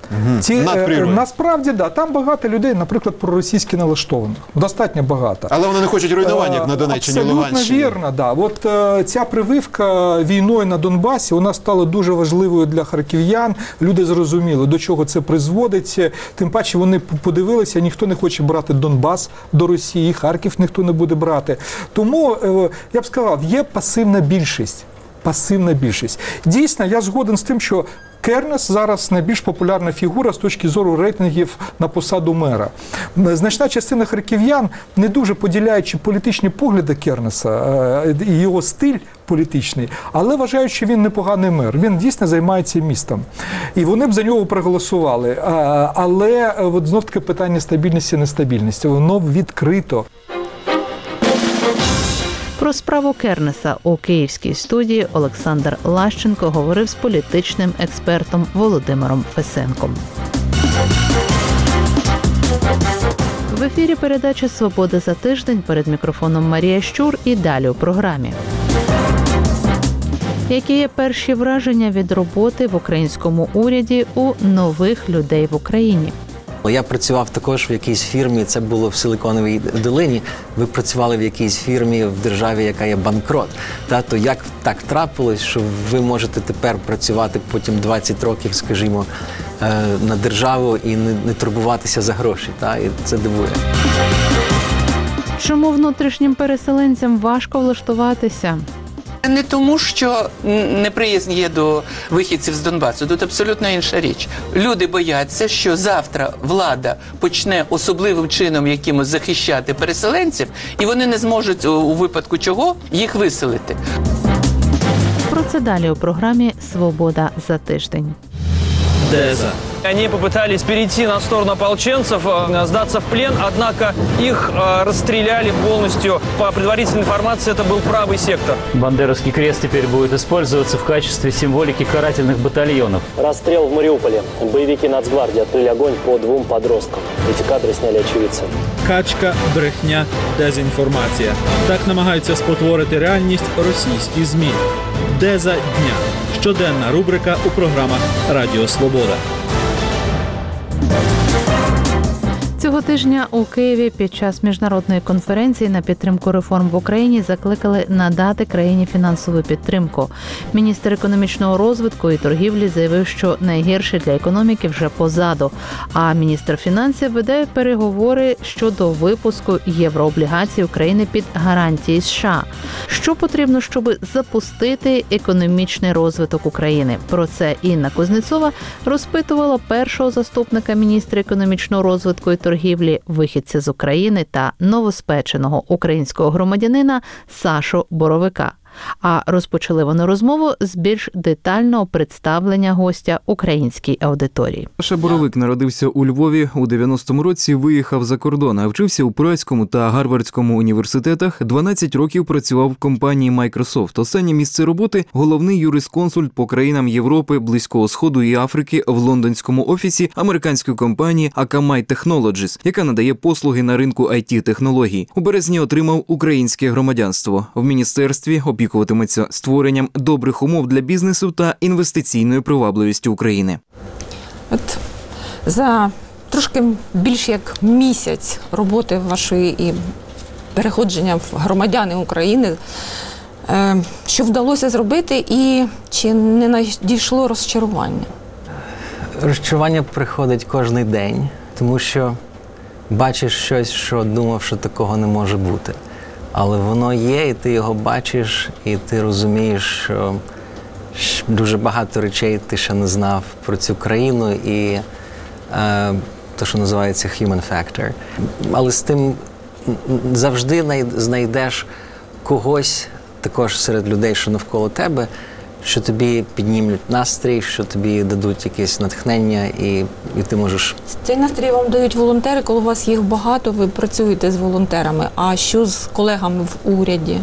Насправді, там багато людей, наприклад, проросійськи налаштованих. Достатньо багато. Але вони не хочуть руйнування, як на Донеччині, Луганщині. Абсолютно вірно, От ця прививка війною на Донбасі, вона стала дуже важливою для харків'ян. Люди зрозуміли, до чого це призводить. Тим паче вони подивилися, ніхто не хоче брати Донбас до Росії, Харків ніхто не буде брати. Тому, я б сказав, є пасивна більшість. Дійсно, я згоден з тим, що Кернес зараз найбільш популярна фігура з точки зору рейтингів на посаду мера. Значна частина харків'ян, не дуже поділяючи політичні погляди Кернеса і його стиль політичний, але вважають, що він непоганий мер. Він дійсно займається містом. І вони б за нього проголосували. Але от знов таки питання стабільності і нестабільності. Воно відкрито. Про справу Кернеса у київській студії Олександр Лащенко говорив з політичним експертом Володимиром Фесенком. В ефірі передача «Свобода за тиждень», перед мікрофоном Марія Щур і далі у програмі. Які є перші враження від роботи в українському уряді у нових людей в Україні? Я працював також в якійсь фірмі, це було в Силиконовій долині. Ви працювали в якійсь фірмі в державі, яка є банкрот. То як так трапилось, що ви можете тепер працювати потім 20 років, скажімо, на державу і не турбуватися за гроші? І це дивує. Чому внутрішнім переселенцям важко влаштуватися? Не тому, що неприязнь є до вихідців з Донбасу. Тут абсолютно інша річ. Люди бояться, що завтра влада почне особливим чином якимось захищати переселенців, і вони не зможуть у випадку чого їх виселити. Про це далі у програмі «Свобода за тиждень». Деза. Они попытались перейти на сторону ополченцев, сдаться в плен, однако их расстреляли полностью. По предварительной информации, это был правый сектор. Бандеровский крест теперь будет использоваться в качестве символики карательных батальонов. Расстрел в Мариуполе. Боевики Нацгвардии открыли огонь по 2 подросткам. Эти кадры сняли очевидцы. Качка, брехня, дезінформація. Так намагаються спотворити реальність російські ЗМІ. Деза дня. Щоденна рубрика у програмах «Радіо Свобода». Цього тижня у Києві під час міжнародної конференції на підтримку реформ в Україні закликали надати країні фінансову підтримку. Міністр економічного розвитку і торгівлі заявив, що найгірше для економіки вже позаду. А міністр фінансів веде переговори щодо випуску єврооблігацій України під гарантії США. Що потрібно, щоб запустити економічний розвиток України? Про це Інна Кузнецова розпитувала першого заступника міністра економічного розвитку і торгівлі, вихідця з України та новоспеченого українського громадянина Сашу Боровика. А розпочали вони розмову з більш детального представлення гостя українській аудиторії. Саша Боровик народився у Львові, у 90-му році виїхав за кордон, а вчився у Прайському та Гарвардському університетах, 12 років працював в компанії Microsoft. Останнє місце роботи – головний юрисконсульт по країнам Європи, Близького Сходу і Африки в лондонському офісі американської компанії Akamai Technologies, яка надає послуги на ринку IT-технологій. У березні отримав українське громадянство. В міністерстві опікуватиметься створенням добрих умов для бізнесу та інвестиційною привабливістю України. От за трошки більш як місяць роботи вашої і переходження в громадяни України, що вдалося зробити і чи не надійшло розчарування? Розчарування приходить кожен день, тому що бачиш щось, що думав, що такого не може бути. Але воно є, і ти його бачиш, і ти розумієш, що дуже багато речей ти ще не знав про цю країну і те, що називається human factor. Але з тим завжди знайдеш когось, також серед людей, що навколо тебе, що тобі піднімуть настрій, що тобі дадуть якесь натхнення, і ти можеш... Цей настрій вам дають волонтери, коли у вас їх багато, ви працюєте з волонтерами. А що з колегами в уряді?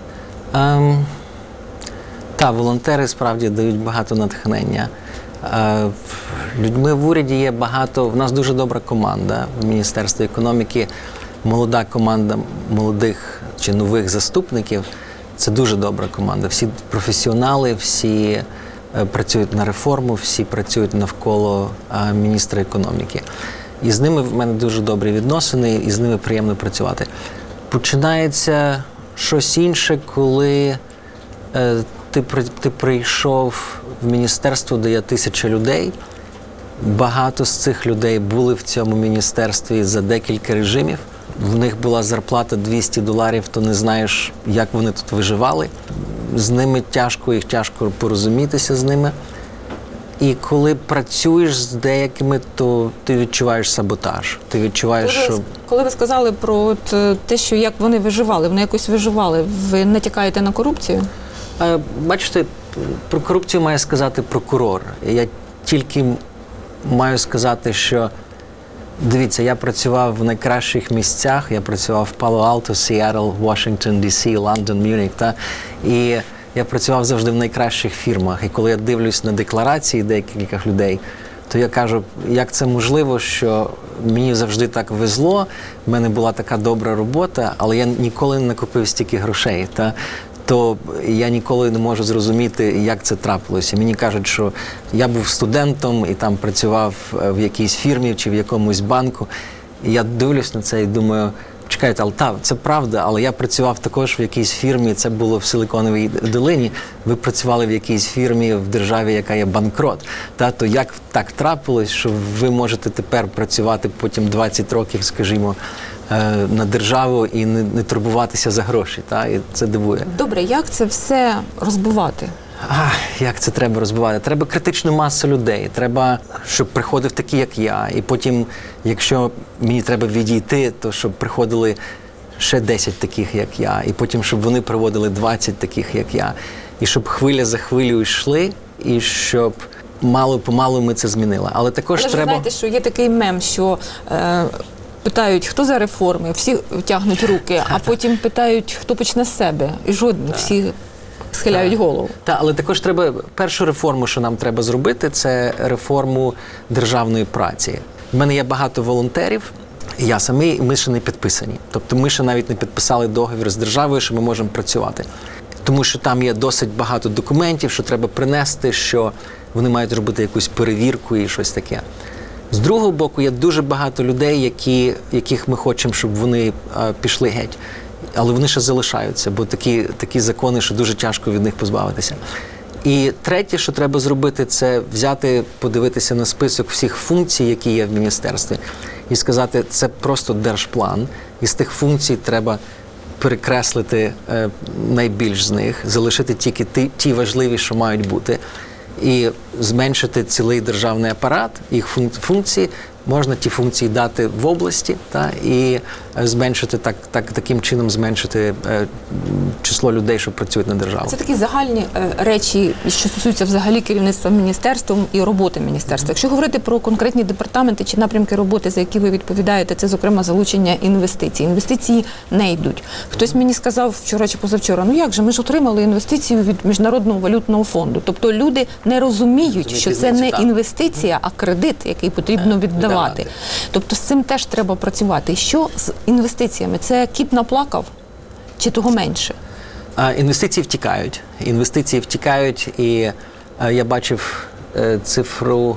Волонтери справді дають багато натхнення. Людьми в уряді є багато, в нас дуже добра команда в Міністерстві економіки, молода команда молодих чи нових заступників. Це дуже добра команда. Всі професіонали, всі працюють на реформу, всі працюють навколо міністра економіки. І з ними в мене дуже добрі відносини, і з ними приємно працювати. Починається щось інше, коли ти прийшов в міністерство, де є 1000 людей. Багато з цих людей були в цьому міністерстві за декілька режимів. В них була зарплата $200, то не знаєш, як вони тут виживали. З ними тяжко порозумітися з ними. І коли працюєш з деякими, то ти відчуваєш саботаж. Ти відчуваєш, що... Коли ви сказали про те, що як вони виживали, вони якось виживали, ви натякаєте на корупцію? Бачите, про корупцію має сказати прокурор. Я тільки маю сказати, що дивіться, я працював в найкращих місцях, я працював в Пало-Алто, Сіетл, Вашингтон, Ді-Сі, Лондон, Мюніх, і я працював завжди в найкращих фірмах. І коли я дивлюсь на декларації деяких людей, то я кажу, як це можливо, що мені завжди так везло, в мене була така добра робота, але я ніколи не накопив стільки грошей. То я ніколи не можу зрозуміти, як це трапилося. Мені кажуть, що я був студентом і там працював в якійсь фірмі чи в якомусь банку. І я дивлюсь на це і думаю, чекайте, це правда, але я працював також в якійсь фірмі, це було в Силиконовій долині, ви працювали в якійсь фірмі в державі, яка є банкрот. То як так трапилось, що ви можете тепер працювати потім 20 років, скажімо, на державу і не турбуватися за гроші, і це дивує. Добре, як це все розбивати? Як це треба розбивати? Треба критичну масу людей, треба, щоб приходив такі, як я, і потім, якщо мені треба відійти, то щоб приходили ще 10 таких, як я, і потім, щоб вони проводили 20 таких, як я, і щоб хвиля за хвилею йшли, і щоб мало-помалу ми це змінили. Але також треба... Ви знаєте, що є такий мем, що питають, хто за реформи, всі тягнуть руки, а потім питають, хто почне з себе, і жодні, всі схиляють голову. Але також треба, першу реформу, що нам треба зробити, це реформу державної праці. У мене є багато волонтерів, я самий, ми ще не підписані. Тобто ми ще навіть не підписали договір з державою, що ми можемо працювати. Тому що там є досить багато документів, що треба принести, що вони мають зробити якусь перевірку і щось таке. З другого боку, є дуже багато людей, яких ми хочемо, щоб вони пішли геть. Але вони ще залишаються, бо такі закони, що дуже тяжко від них позбавитися. І третє, що треба зробити, це взяти, подивитися на список всіх функцій, які є в міністерстві, і сказати, це просто держплан. І з тих функцій треба перекреслити найбільш з них, залишити тільки ті важливі, що мають бути, і зменшити цілий державний апарат, їх функції. Можна ті функції дати в області і зменшити таким чином зменшити число людей, що працюють на державу. Це такі загальні речі, що стосуються взагалі керівництва міністерством і роботи міністерства. Якщо говорити про конкретні департаменти чи напрямки роботи, за які ви відповідаєте, це, зокрема, залучення інвестицій. Інвестиції не йдуть. Хтось мені сказав вчора чи позавчора, як же, ми ж отримали інвестицію від Міжнародного валютного фонду. Тобто люди не розуміють, що це не інвестиція, а кредит, який потрібно віддавати. Тобто з цим теж треба працювати. І що з інвестиціями? Це кіт наплакав чи того менше? Інвестиції втікають. Інвестиції втікають, і я бачив цифру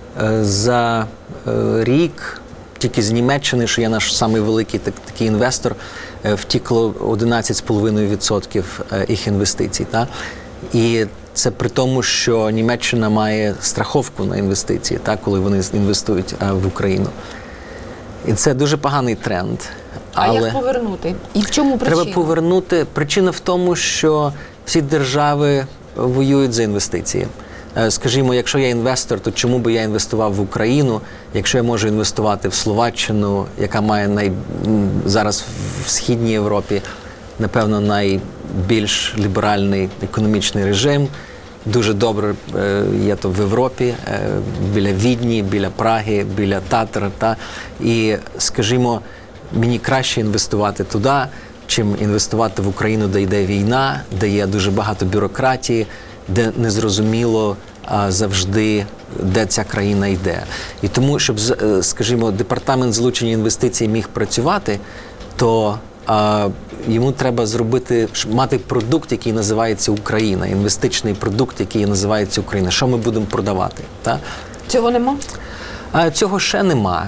за рік, тільки з Німеччини, що я наш самий великий такий інвестор, втікло 11,5% їх інвестицій. І це при тому, що Німеччина має страховку на інвестиції, коли вони інвестують в Україну. І це дуже поганий тренд. Але як повернути? І в чому причина? Треба повернути. Причина в тому, що всі держави воюють за інвестиції. Скажімо, якщо я інвестор, то чому би я інвестував в Україну, якщо я можу інвестувати в Словаччину, яка має зараз в Східній Європі, напевно, найбільш ліберальний економічний режим. Дуже добре є то в Європі, біля Відні, біля Праги, біля Татар. І, скажімо, мені краще інвестувати туди, чим інвестувати в Україну, де йде війна, де є дуже багато бюрократії, де незрозуміло завжди, де ця країна йде. І тому, щоб, скажімо, департамент залучення інвестицій міг працювати, то йому треба мати продукт, який називається Україна, інвестичний продукт, який називається Україна. Що ми будемо продавати? Цього нема? Цього ще нема.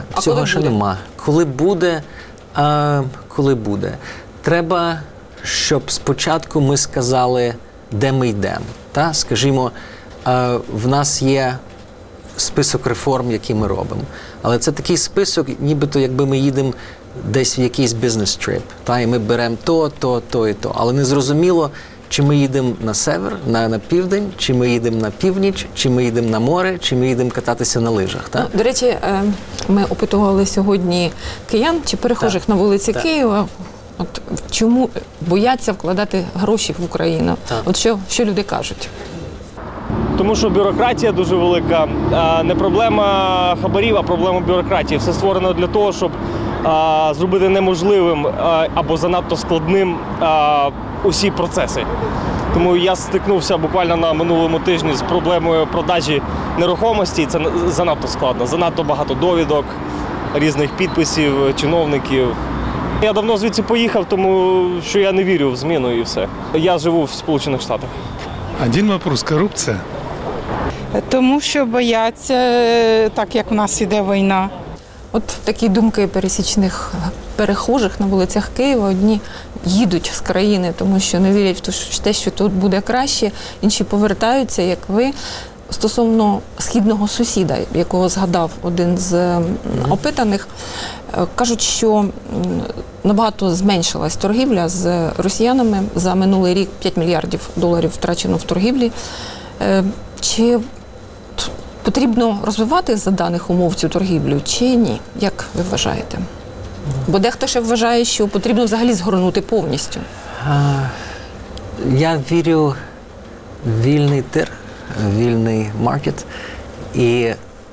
Коли буде? Треба, щоб спочатку ми сказали, де ми йдемо. Скажімо, в нас є список реформ, які ми робимо. Але це такий список, нібито якби ми їдемо десь в якийсь бізнес-трип, і ми беремо то і то. Але не зрозуміло, чи ми їдемо на север, на південь, чи ми їдемо на північ, чи ми їдемо на море, чи ми їдемо кататися на лижах. Так? До речі, ми опитували сьогодні киян чи перехожих на вулиці Києва. От чому бояться вкладати гроші в Україну? От що люди кажуть? Тому що бюрократія дуже велика. Не проблема хабарів, а проблема бюрократії. Все створено для того, щоб зробити неможливим або занадто складним усі процеси. Тому я стикнувся буквально на минулому тижні з проблемою продажі нерухомості. Це занадто складно, занадто багато довідок, різних підписів, чиновників. Я давно звідси поїхав, тому що я не вірю в зміну і все. Я живу в Сполучених Штатах. Один вопрос – корупція. Тому що бояться, так як у нас іде війна. От такі думки пересічних перехожих на вулицях Києва. Одні їдуть з країни, тому що не вірять в те, що тут буде краще. Інші повертаються, як ви. Стосовно східного сусіда, якого згадав один з опитаних, кажуть, що набагато зменшилась торгівля з росіянами. За минулий рік 5 мільярдів доларів втрачено в торгівлі. Чи потрібно розвивати за даних умов цю торгівлю, чи ні? Як ви вважаєте? Бо дехто ще вважає, що потрібно взагалі згорнути повністю. Я вірю в вільний торг, вільний маркет. І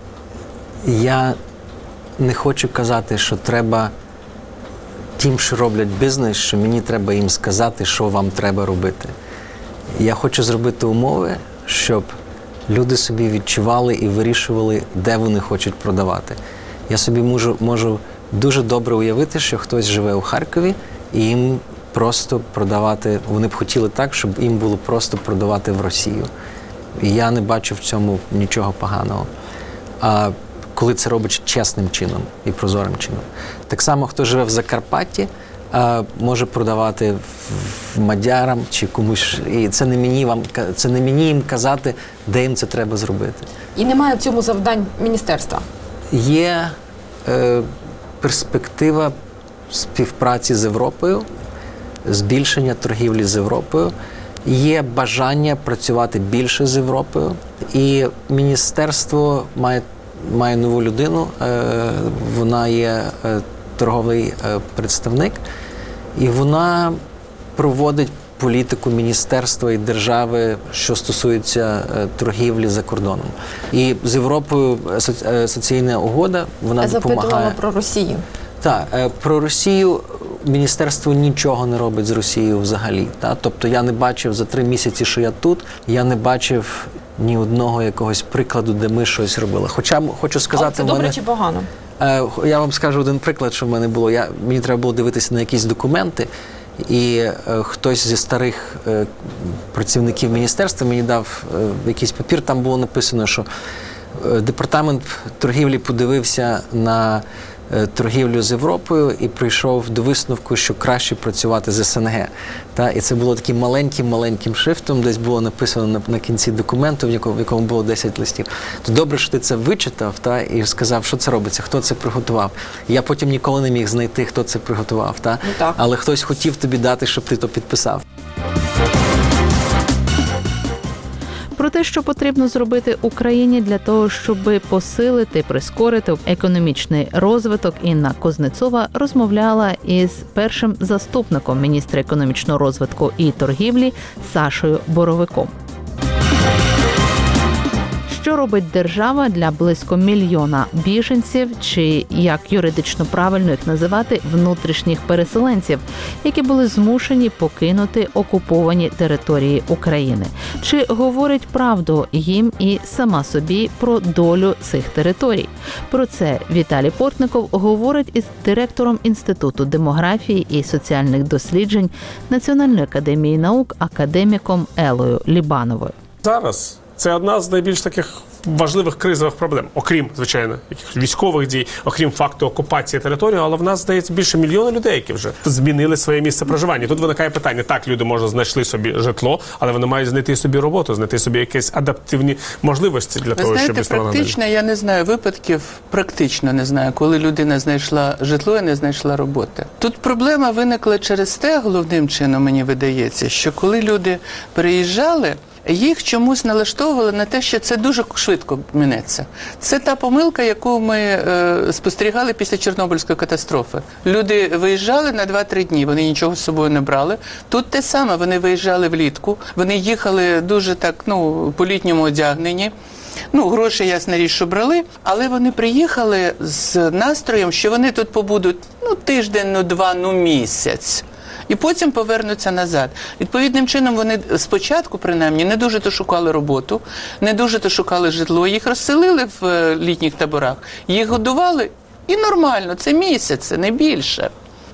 я не хочу казати, що треба тим, що роблять бізнес, що мені треба їм сказати, що вам треба робити. Я хочу зробити умови, щоб люди собі відчували і вирішували, де вони хочуть продавати. Я собі можу дуже добре уявити, що хтось живе у Харкові і їм просто продавати, вони б хотіли так, щоб їм було просто продавати в Росію. І я не бачу в цьому нічого поганого. А коли це робить чесним чином і прозорим чином. Так само, хто живе в Закарпатті, може продавати мадярам чи комусь. І це не мені їм казати, де їм це треба зробити. І немає в цьому завдань міністерства? Є перспектива співпраці з Європою, збільшення торгівлі з Європою. Є бажання працювати більше з Європою. І міністерство має нову людину, вона є торговий представник, і вона проводить політику міністерства і держави, що стосується торгівлі за кордоном. І з Європою асоційна угода, вона допомагає. Запитувала про Росію. Так, про Росію міністерство нічого не робить з Росією взагалі. Так? Тобто я не бачив за 3 місяці, що я тут, я не бачив ні одного якогось прикладу, де ми щось робили. Хоча хочу сказати, це добре чи погано? Я вам скажу один приклад, що в мене було. Мені треба було дивитися на якісь документи, і хтось зі старих працівників міністерства мені дав якийсь папір, там було написано, що департамент торгівлі подивився на торгівлю з Європою і прийшов до висновку, що краще працювати з СНГ. І це було таким маленьким шрифтом, десь було написано на кінці документу, в якому було 10 листів. То добре, що ти це вичитав і сказав, що це робиться, хто це приготував. Я потім ніколи не міг знайти, хто це приготував. Але хтось хотів тобі дати, щоб ти то підписав. Про те, що потрібно зробити Україні для того, щоб посилити, прискорити економічний розвиток, Інна Кузнецова розмовляла із першим заступником міністра економічного розвитку і торгівлі Сашою Боровиком. Що робить держава для близько 1 мільйона біженців, чи, як юридично правильно їх називати, внутрішніх переселенців, які були змушені покинути окуповані території України? Чи говорить правду їм і сама собі про долю цих територій? Про це Віталій Портников говорить із директором Інституту демографії і соціальних досліджень Національної академії наук академіком Елою Лібановою. Зараз це одна з найбільш таких важливих кризових проблем, окрім, звичайно, якихось військових дій, окрім факту окупації території, але в нас, здається, більше мільйона людей, які вже змінили своє місце проживання. Тут виникає питання, так, люди, може, знайшли собі житло, але вони мають знайти собі роботу, знайти собі якісь адаптивні можливості для того, щоб існувати. Практично, я не знаю випадків, практично не знаю, коли людина знайшла житло і не знайшла роботи. Тут проблема виникла через те, головним чином, мені видається, що коли люди переїжджали, їх чомусь налаштовували на те, що це дуже швидко минеться. Це та помилка, яку ми спостерігали після Чорнобильської катастрофи. Люди виїжджали на 2-3 дні, вони нічого з собою не брали. Тут те саме, вони виїжджали влітку, вони їхали дуже так, по-літньому одягнені. Гроші, ясна річ, що брали, але вони приїхали з настроєм, що вони тут побудуть тиждень, 2, місяць. І потім повернуться назад. Відповідним чином вони спочатку, принаймні, не дуже-то шукали роботу, не дуже-то шукали житло. Їх розселили в літніх таборах, їх годували і нормально, це місяць, не більше.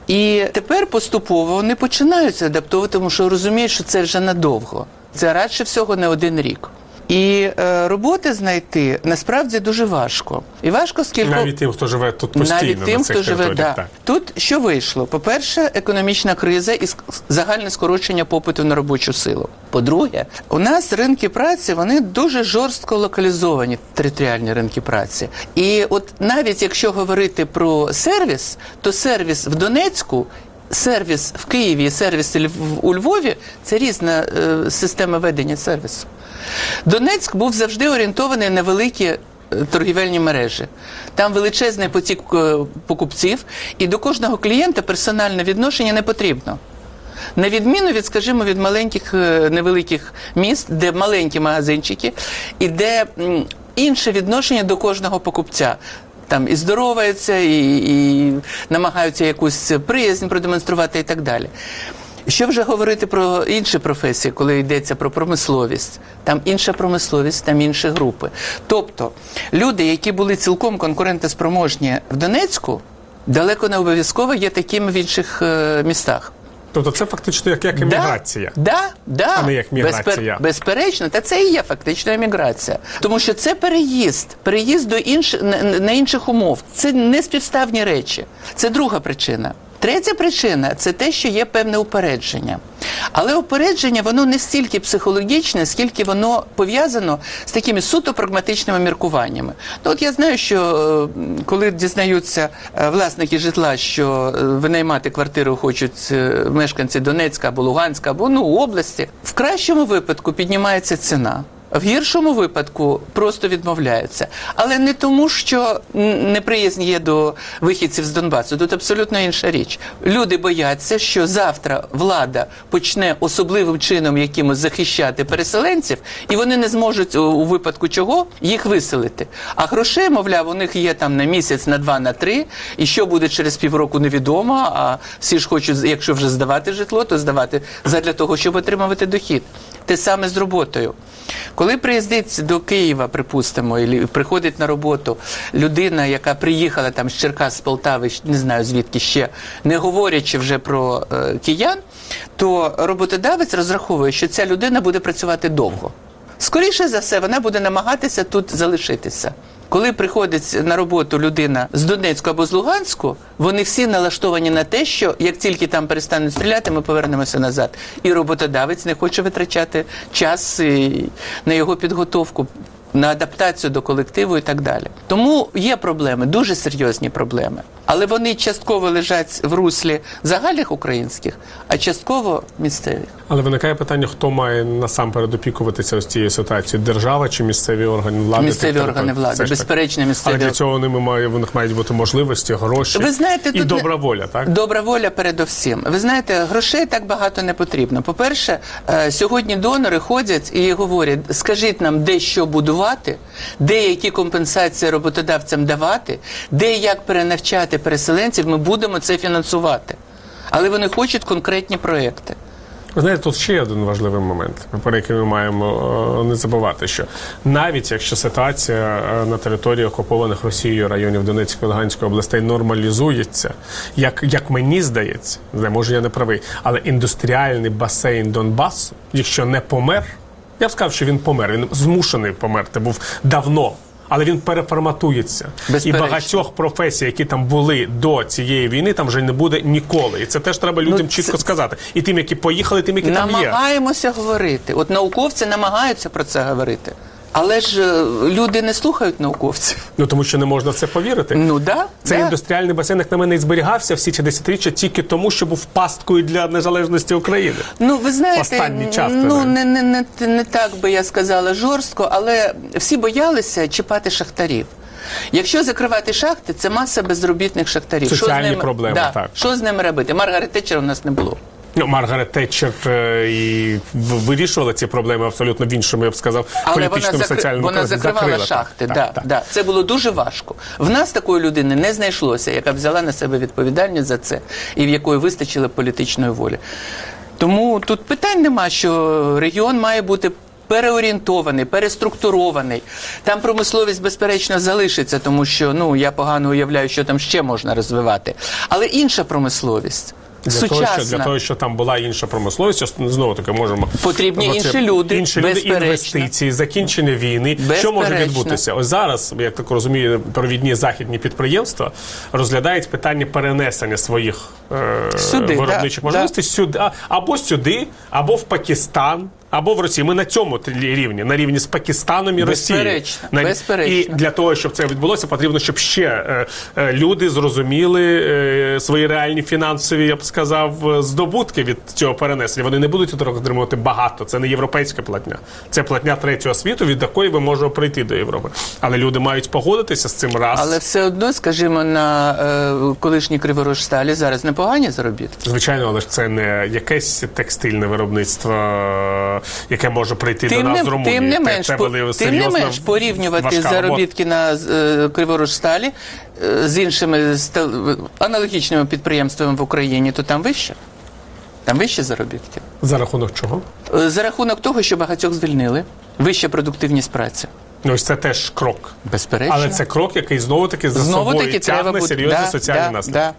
І тепер поступово вони починаються адаптовувати, тому що розуміють, що це вже надовго. Це радше всього не 1 рік. І роботи знайти насправді дуже важко. І важко, скільки... Навіть тим, хто живе тут постійно. Навіть тим, хто живе, так. Тут що вийшло? По-перше, економічна криза і загальне скорочення попиту на робочу силу. По-друге, у нас ринки праці, вони дуже жорстко локалізовані, територіальні ринки праці. І от навіть якщо говорити про сервіс, то сервіс в Донецьку, сервіс в Києві і сервіс у Львові – це різна система ведення сервісу. Донецьк був завжди орієнтований на великі торгівельні мережі. Там величезний потік покупців, і до кожного клієнта персональне відношення не потрібно. На відміну від, скажімо, від маленьких, невеликих міст, де маленькі магазинчики, і де інше відношення до кожного покупця. Там і здороваються, і намагаються якусь приязнь продемонструвати і так далі. Що вже говорити про інші професії, коли йдеться про промисловість? Там інша промисловість, там інші групи. Тобто, люди, які були цілком конкурентоспроможні в Донецьку, далеко не обов'язково є такими в інших містах. Тобто це фактично як еміграція? Да. А не як міграція? Безперечно, та це і є фактично еміграція. Тому що це переїзд до на інших умов. Це не співставні речі. Це друга причина. Третя причина – це те, що є певне упередження. Але упередження, воно не стільки психологічне, скільки воно пов'язано з такими суто прагматичними міркуваннями. От я знаю, що коли дізнаються власники житла, що винаймати квартиру хочуть мешканці Донецька або Луганська, або області, в кращому випадку піднімається ціна. В гіршому випадку просто відмовляються. Але не тому, що неприязнь є до вихідців з Донбасу. Тут абсолютно інша річ. Люди бояться, що завтра влада почне особливим чином якимось захищати переселенців, і вони не зможуть у випадку чого їх виселити. А грошей, мовляв, у них є там на місяць, на 2, на 3, і що буде через півроку невідомо, а всі ж хочуть, якщо вже здавати житло, то здавати задля того, щоб отримувати дохід. Те саме з роботою. Коли приїздить до Києва, припустимо, і приходить на роботу людина, яка приїхала там з Черкас, з Полтави, не знаю звідки ще, не говорячи вже про киян, то роботодавець розраховує, що ця людина буде працювати довго. Скоріше за все, вона буде намагатися тут залишитися. Коли приходить на роботу людина з Донецьку або з Луганську, вони всі налаштовані на те, що як тільки там перестануть стріляти, ми повернемося назад. І роботодавець не хоче витрачати час на його підготовку, на адаптацію до колективу і так далі. Тому є проблеми, дуже серйозні проблеми. Але вони частково лежать в руслі загальних українських, а частково місцевих. Але виникає питання, хто має насамперед опікуватися з цією ситуацією? Держава чи місцеві органи влади? Місцеві органи влади, безперечно місцеві. Але для цього в них мають бути можливості, гроші і добра воля, так? Добра воля передовсім. Ви знаєте, грошей так багато не потрібно. По-перше, сьогодні донори ходять і говорять, скажіть нам, де що будувати, де які компенсації роботодавцям давати, де як перенавчати переселенців, ми будемо це фінансувати. Але вони хочуть конкретні проекти. Ви знаєте, тут ще один важливий момент, про який ми маємо не забувати, що навіть якщо ситуація на території окупованих Росією районів Донецької і Луганської областей нормалізується, як мені здається, може я не правий, але індустріальний басейн Донбасу, якщо не помер, Я б сказав, що він помер. Він змушений померти, був давно. Але він переформатується. І багатьох професій, які там були до цієї війни, там вже не буде ніколи. І це теж треба людям чітко сказати. І тим, які поїхали, тим, які там є. Намагаємося говорити. От науковці намагаються про це говорити. Але ж люди не слухають науковців. Ну, тому що не можна в це повірити. Ну, да. Цей індустріальний басейн, як на мене, і зберігався всі ці десятиріччя тільки тому, що був пасткою для незалежності України. Ну, ви знаєте, останній час. Ну, не так би я сказала жорстко, але всі боялися чіпати шахтарів. Якщо закривати шахти, це маса безробітних шахтарів. Соціальні проблеми, так. Що з ними робити? Маргарет Тетчер у нас не було. Ну, Маргарет Тетчер і вирішувала ці проблеми абсолютно в іншому, я б сказав, політичному, соціальному. Вона закривала шахти, так. Це було дуже важко. В нас такої людини не знайшлося, яка взяла на себе відповідальність за це і в якої вистачило політичної волі. Тому тут питань нема, що регіон має бути переорієнтований, переструктурований. Там промисловість, безперечно, залишиться, тому що, ну, я погано уявляю, що там ще можна розвивати. Але інша промисловість. Для того, що там була інша промисловість, знову таки можемо... Потрібні інші люди, інвестиції, закінчення війни. Що може відбутися? Ось зараз, як так розумію, провідні західні підприємства розглядають питання перенесення своїх виробничих можливостей сюди, або в Пакистан, або в Росії. Ми на цьому рівні, на рівні з Пакистаном і Росією. Безперечно. І для того, щоб це відбулося, потрібно, щоб ще люди зрозуміли свої реальні фінансові, я б сказав, здобутки від цього перенесення. Вони не будуть отримувати багато. Це не європейська платня. Це платня третього світу, від якої ми можемо прийти до Європи. Але люди мають погодитися з цим раз. Але все одно, скажімо, на колишній Криворожсталі зараз непогані заробітки. Звичайно, але ж це не якесь текстильне виробництво, яке може прийти до нас з Румунії. Тим не менш, порівнювати заробітки на Криворожсталі з іншими аналогічними підприємствами в Україні, то там вище. Там вищі заробітки. За рахунок чого? За рахунок того, що багатьох звільнили. Вища продуктивність праці. Ну, ось це теж крок. Безперечно. Але це крок, який знову-таки за собою тягне серйозні соціальні наслідки.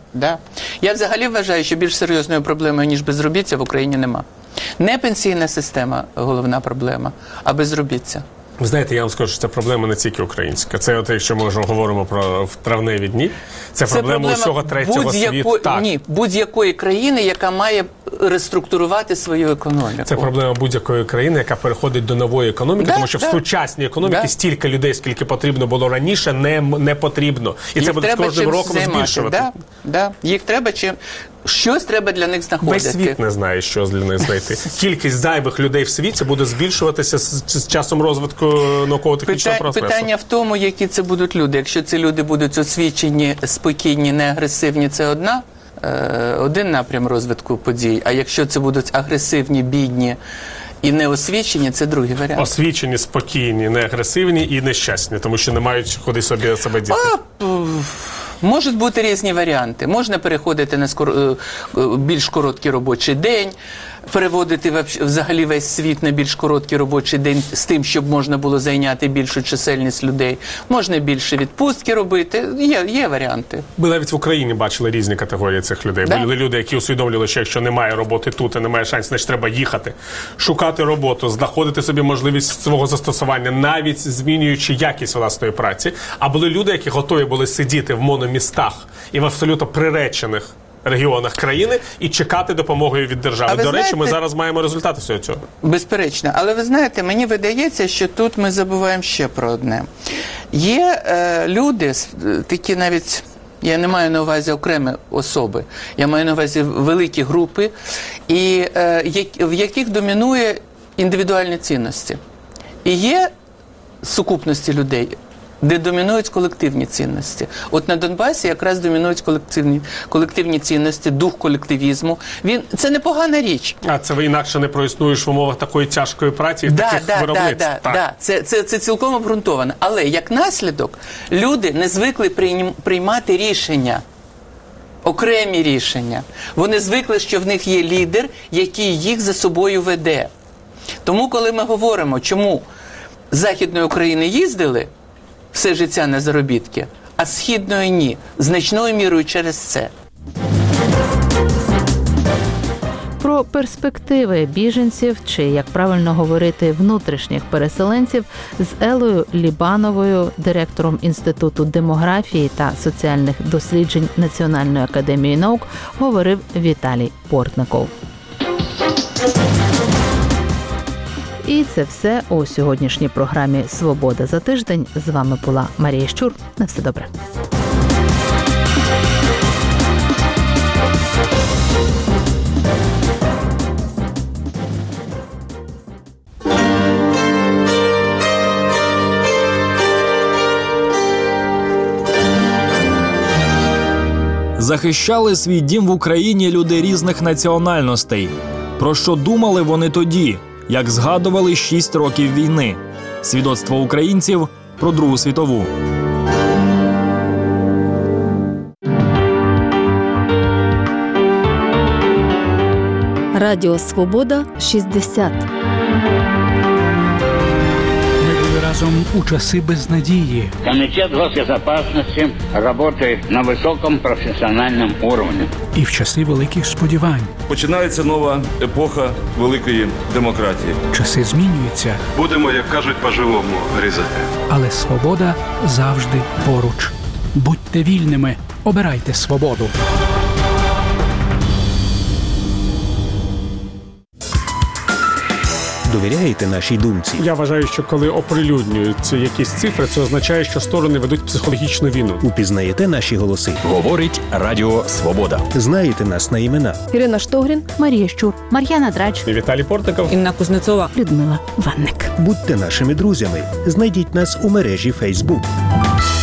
Я взагалі вважаю, що більш серйозної проблеми, ніж безробіття, в Україні нема. Не пенсійна система головна проблема, а безробіття. Ви знаєте, я вам скажу, що це проблема не тільки українська. Це от, якщо ми вже говоримо про травневі дні, це проблема усього третього світу. Ні, будь-якої країни, яка має реструктурувати свою економіку. Це проблема будь-якої країни, яка переходить до нової економіки, тому що в сучасній економіці стільки людей, скільки потрібно було раніше, не потрібно. І це буде з кожним роком збільшувати. Їх треба щось треба для них знаходити. Весь світ не знає, що для них знайти. Кількість зайвих людей в світі буде збільшуватися з часом розвитку науково-технічного процесу. Питання в тому, які це будуть люди. Якщо ці люди будуть освічені, спокійні, не агресивні, це один напрям розвитку подій. А якщо це будуть агресивні, бідні і неосвічені, це другий варіант. Освічені, спокійні, не агресивні і нещасні, тому що не мають куди себе діти. Можуть бути різні варіанти. Можна переходити на більш короткий робочий день, переводити взагалі весь світ на більш короткий робочий день з тим, щоб можна було зайняти більшу чисельність людей. Можна більше відпустки робити. Є варіанти. Ми навіть в Україні бачили різні категорії цих людей. Були люди, які усвідомлювали, що якщо немає роботи тут і немає шансів, значить треба їхати, шукати роботу, знаходити собі можливість свого застосування, навіть змінюючи якість власної праці. А були люди, які готові були сидіти в мономістах і в абсолютно приречених регіонах країни і чекати допомоги від держави. До речі, ми зараз маємо результати всього цього. Безперечно. Але ви знаєте, мені видається, що тут ми забуваємо ще про одне. Є люди, такі навіть, я не маю на увазі окремі особи, я маю на увазі великі групи, і в яких домінує індивідуальні цінності. І є сукупності людей, де домінують колективні цінності. От на Донбасі якраз домінують колективні цінності, дух колективізму. Це непогана річ. А це інакше не проіснуєш в умовах такої тяжкої праці і таких виробництв. Це цілком обґрунтовано. Але як наслідок люди не звикли приймати рішення, окремі рішення. Вони звикли, що в них є лідер, який їх за собою веде. Тому, коли ми говоримо, чому з Західної України їздили все життя на заробітки, а з Східної – ні. Значною мірою через це. Про Про перспективи біженців, чи, як правильно говорити, внутрішніх переселенців з Елою Лібановою, директором Інституту демографії та соціальних досліджень Національної академії наук, говорив Віталій Портников. І це все у сьогоднішній програмі «Свобода за тиждень». З вами була Марія Щур. На все добре. Захищали свій дім в Україні люди різних національностей. Про що думали вони тоді, як згадували 6 років війни? Свідоцтво українців про Другу світову. Радіо «Свобода» 60. Разом у часи безнадії. Комитет госбезопасности работает на высоком профессиональном уровне. І в часи великих сподівань. Починається нова епоха великої демократії. Часи змінюються. Будемо, як кажуть, по-живому різати. Але свобода завжди поруч. Будьте вільними, обирайте свободу. Довіряєте нашій думці? Я вважаю, що коли оприлюднюються якісь цифри, це означає, що сторони ведуть психологічну війну. Упізнаєте наші голоси? Говорить Радіо Свобода. Знаєте нас на імена? Ірина Штогрін, Марія Щур, Мар'яна Драч, Віталій Портников, Інна Кузнецова, Людмила Ванник. Будьте нашими друзями. Знайдіть нас у мережі Facebook.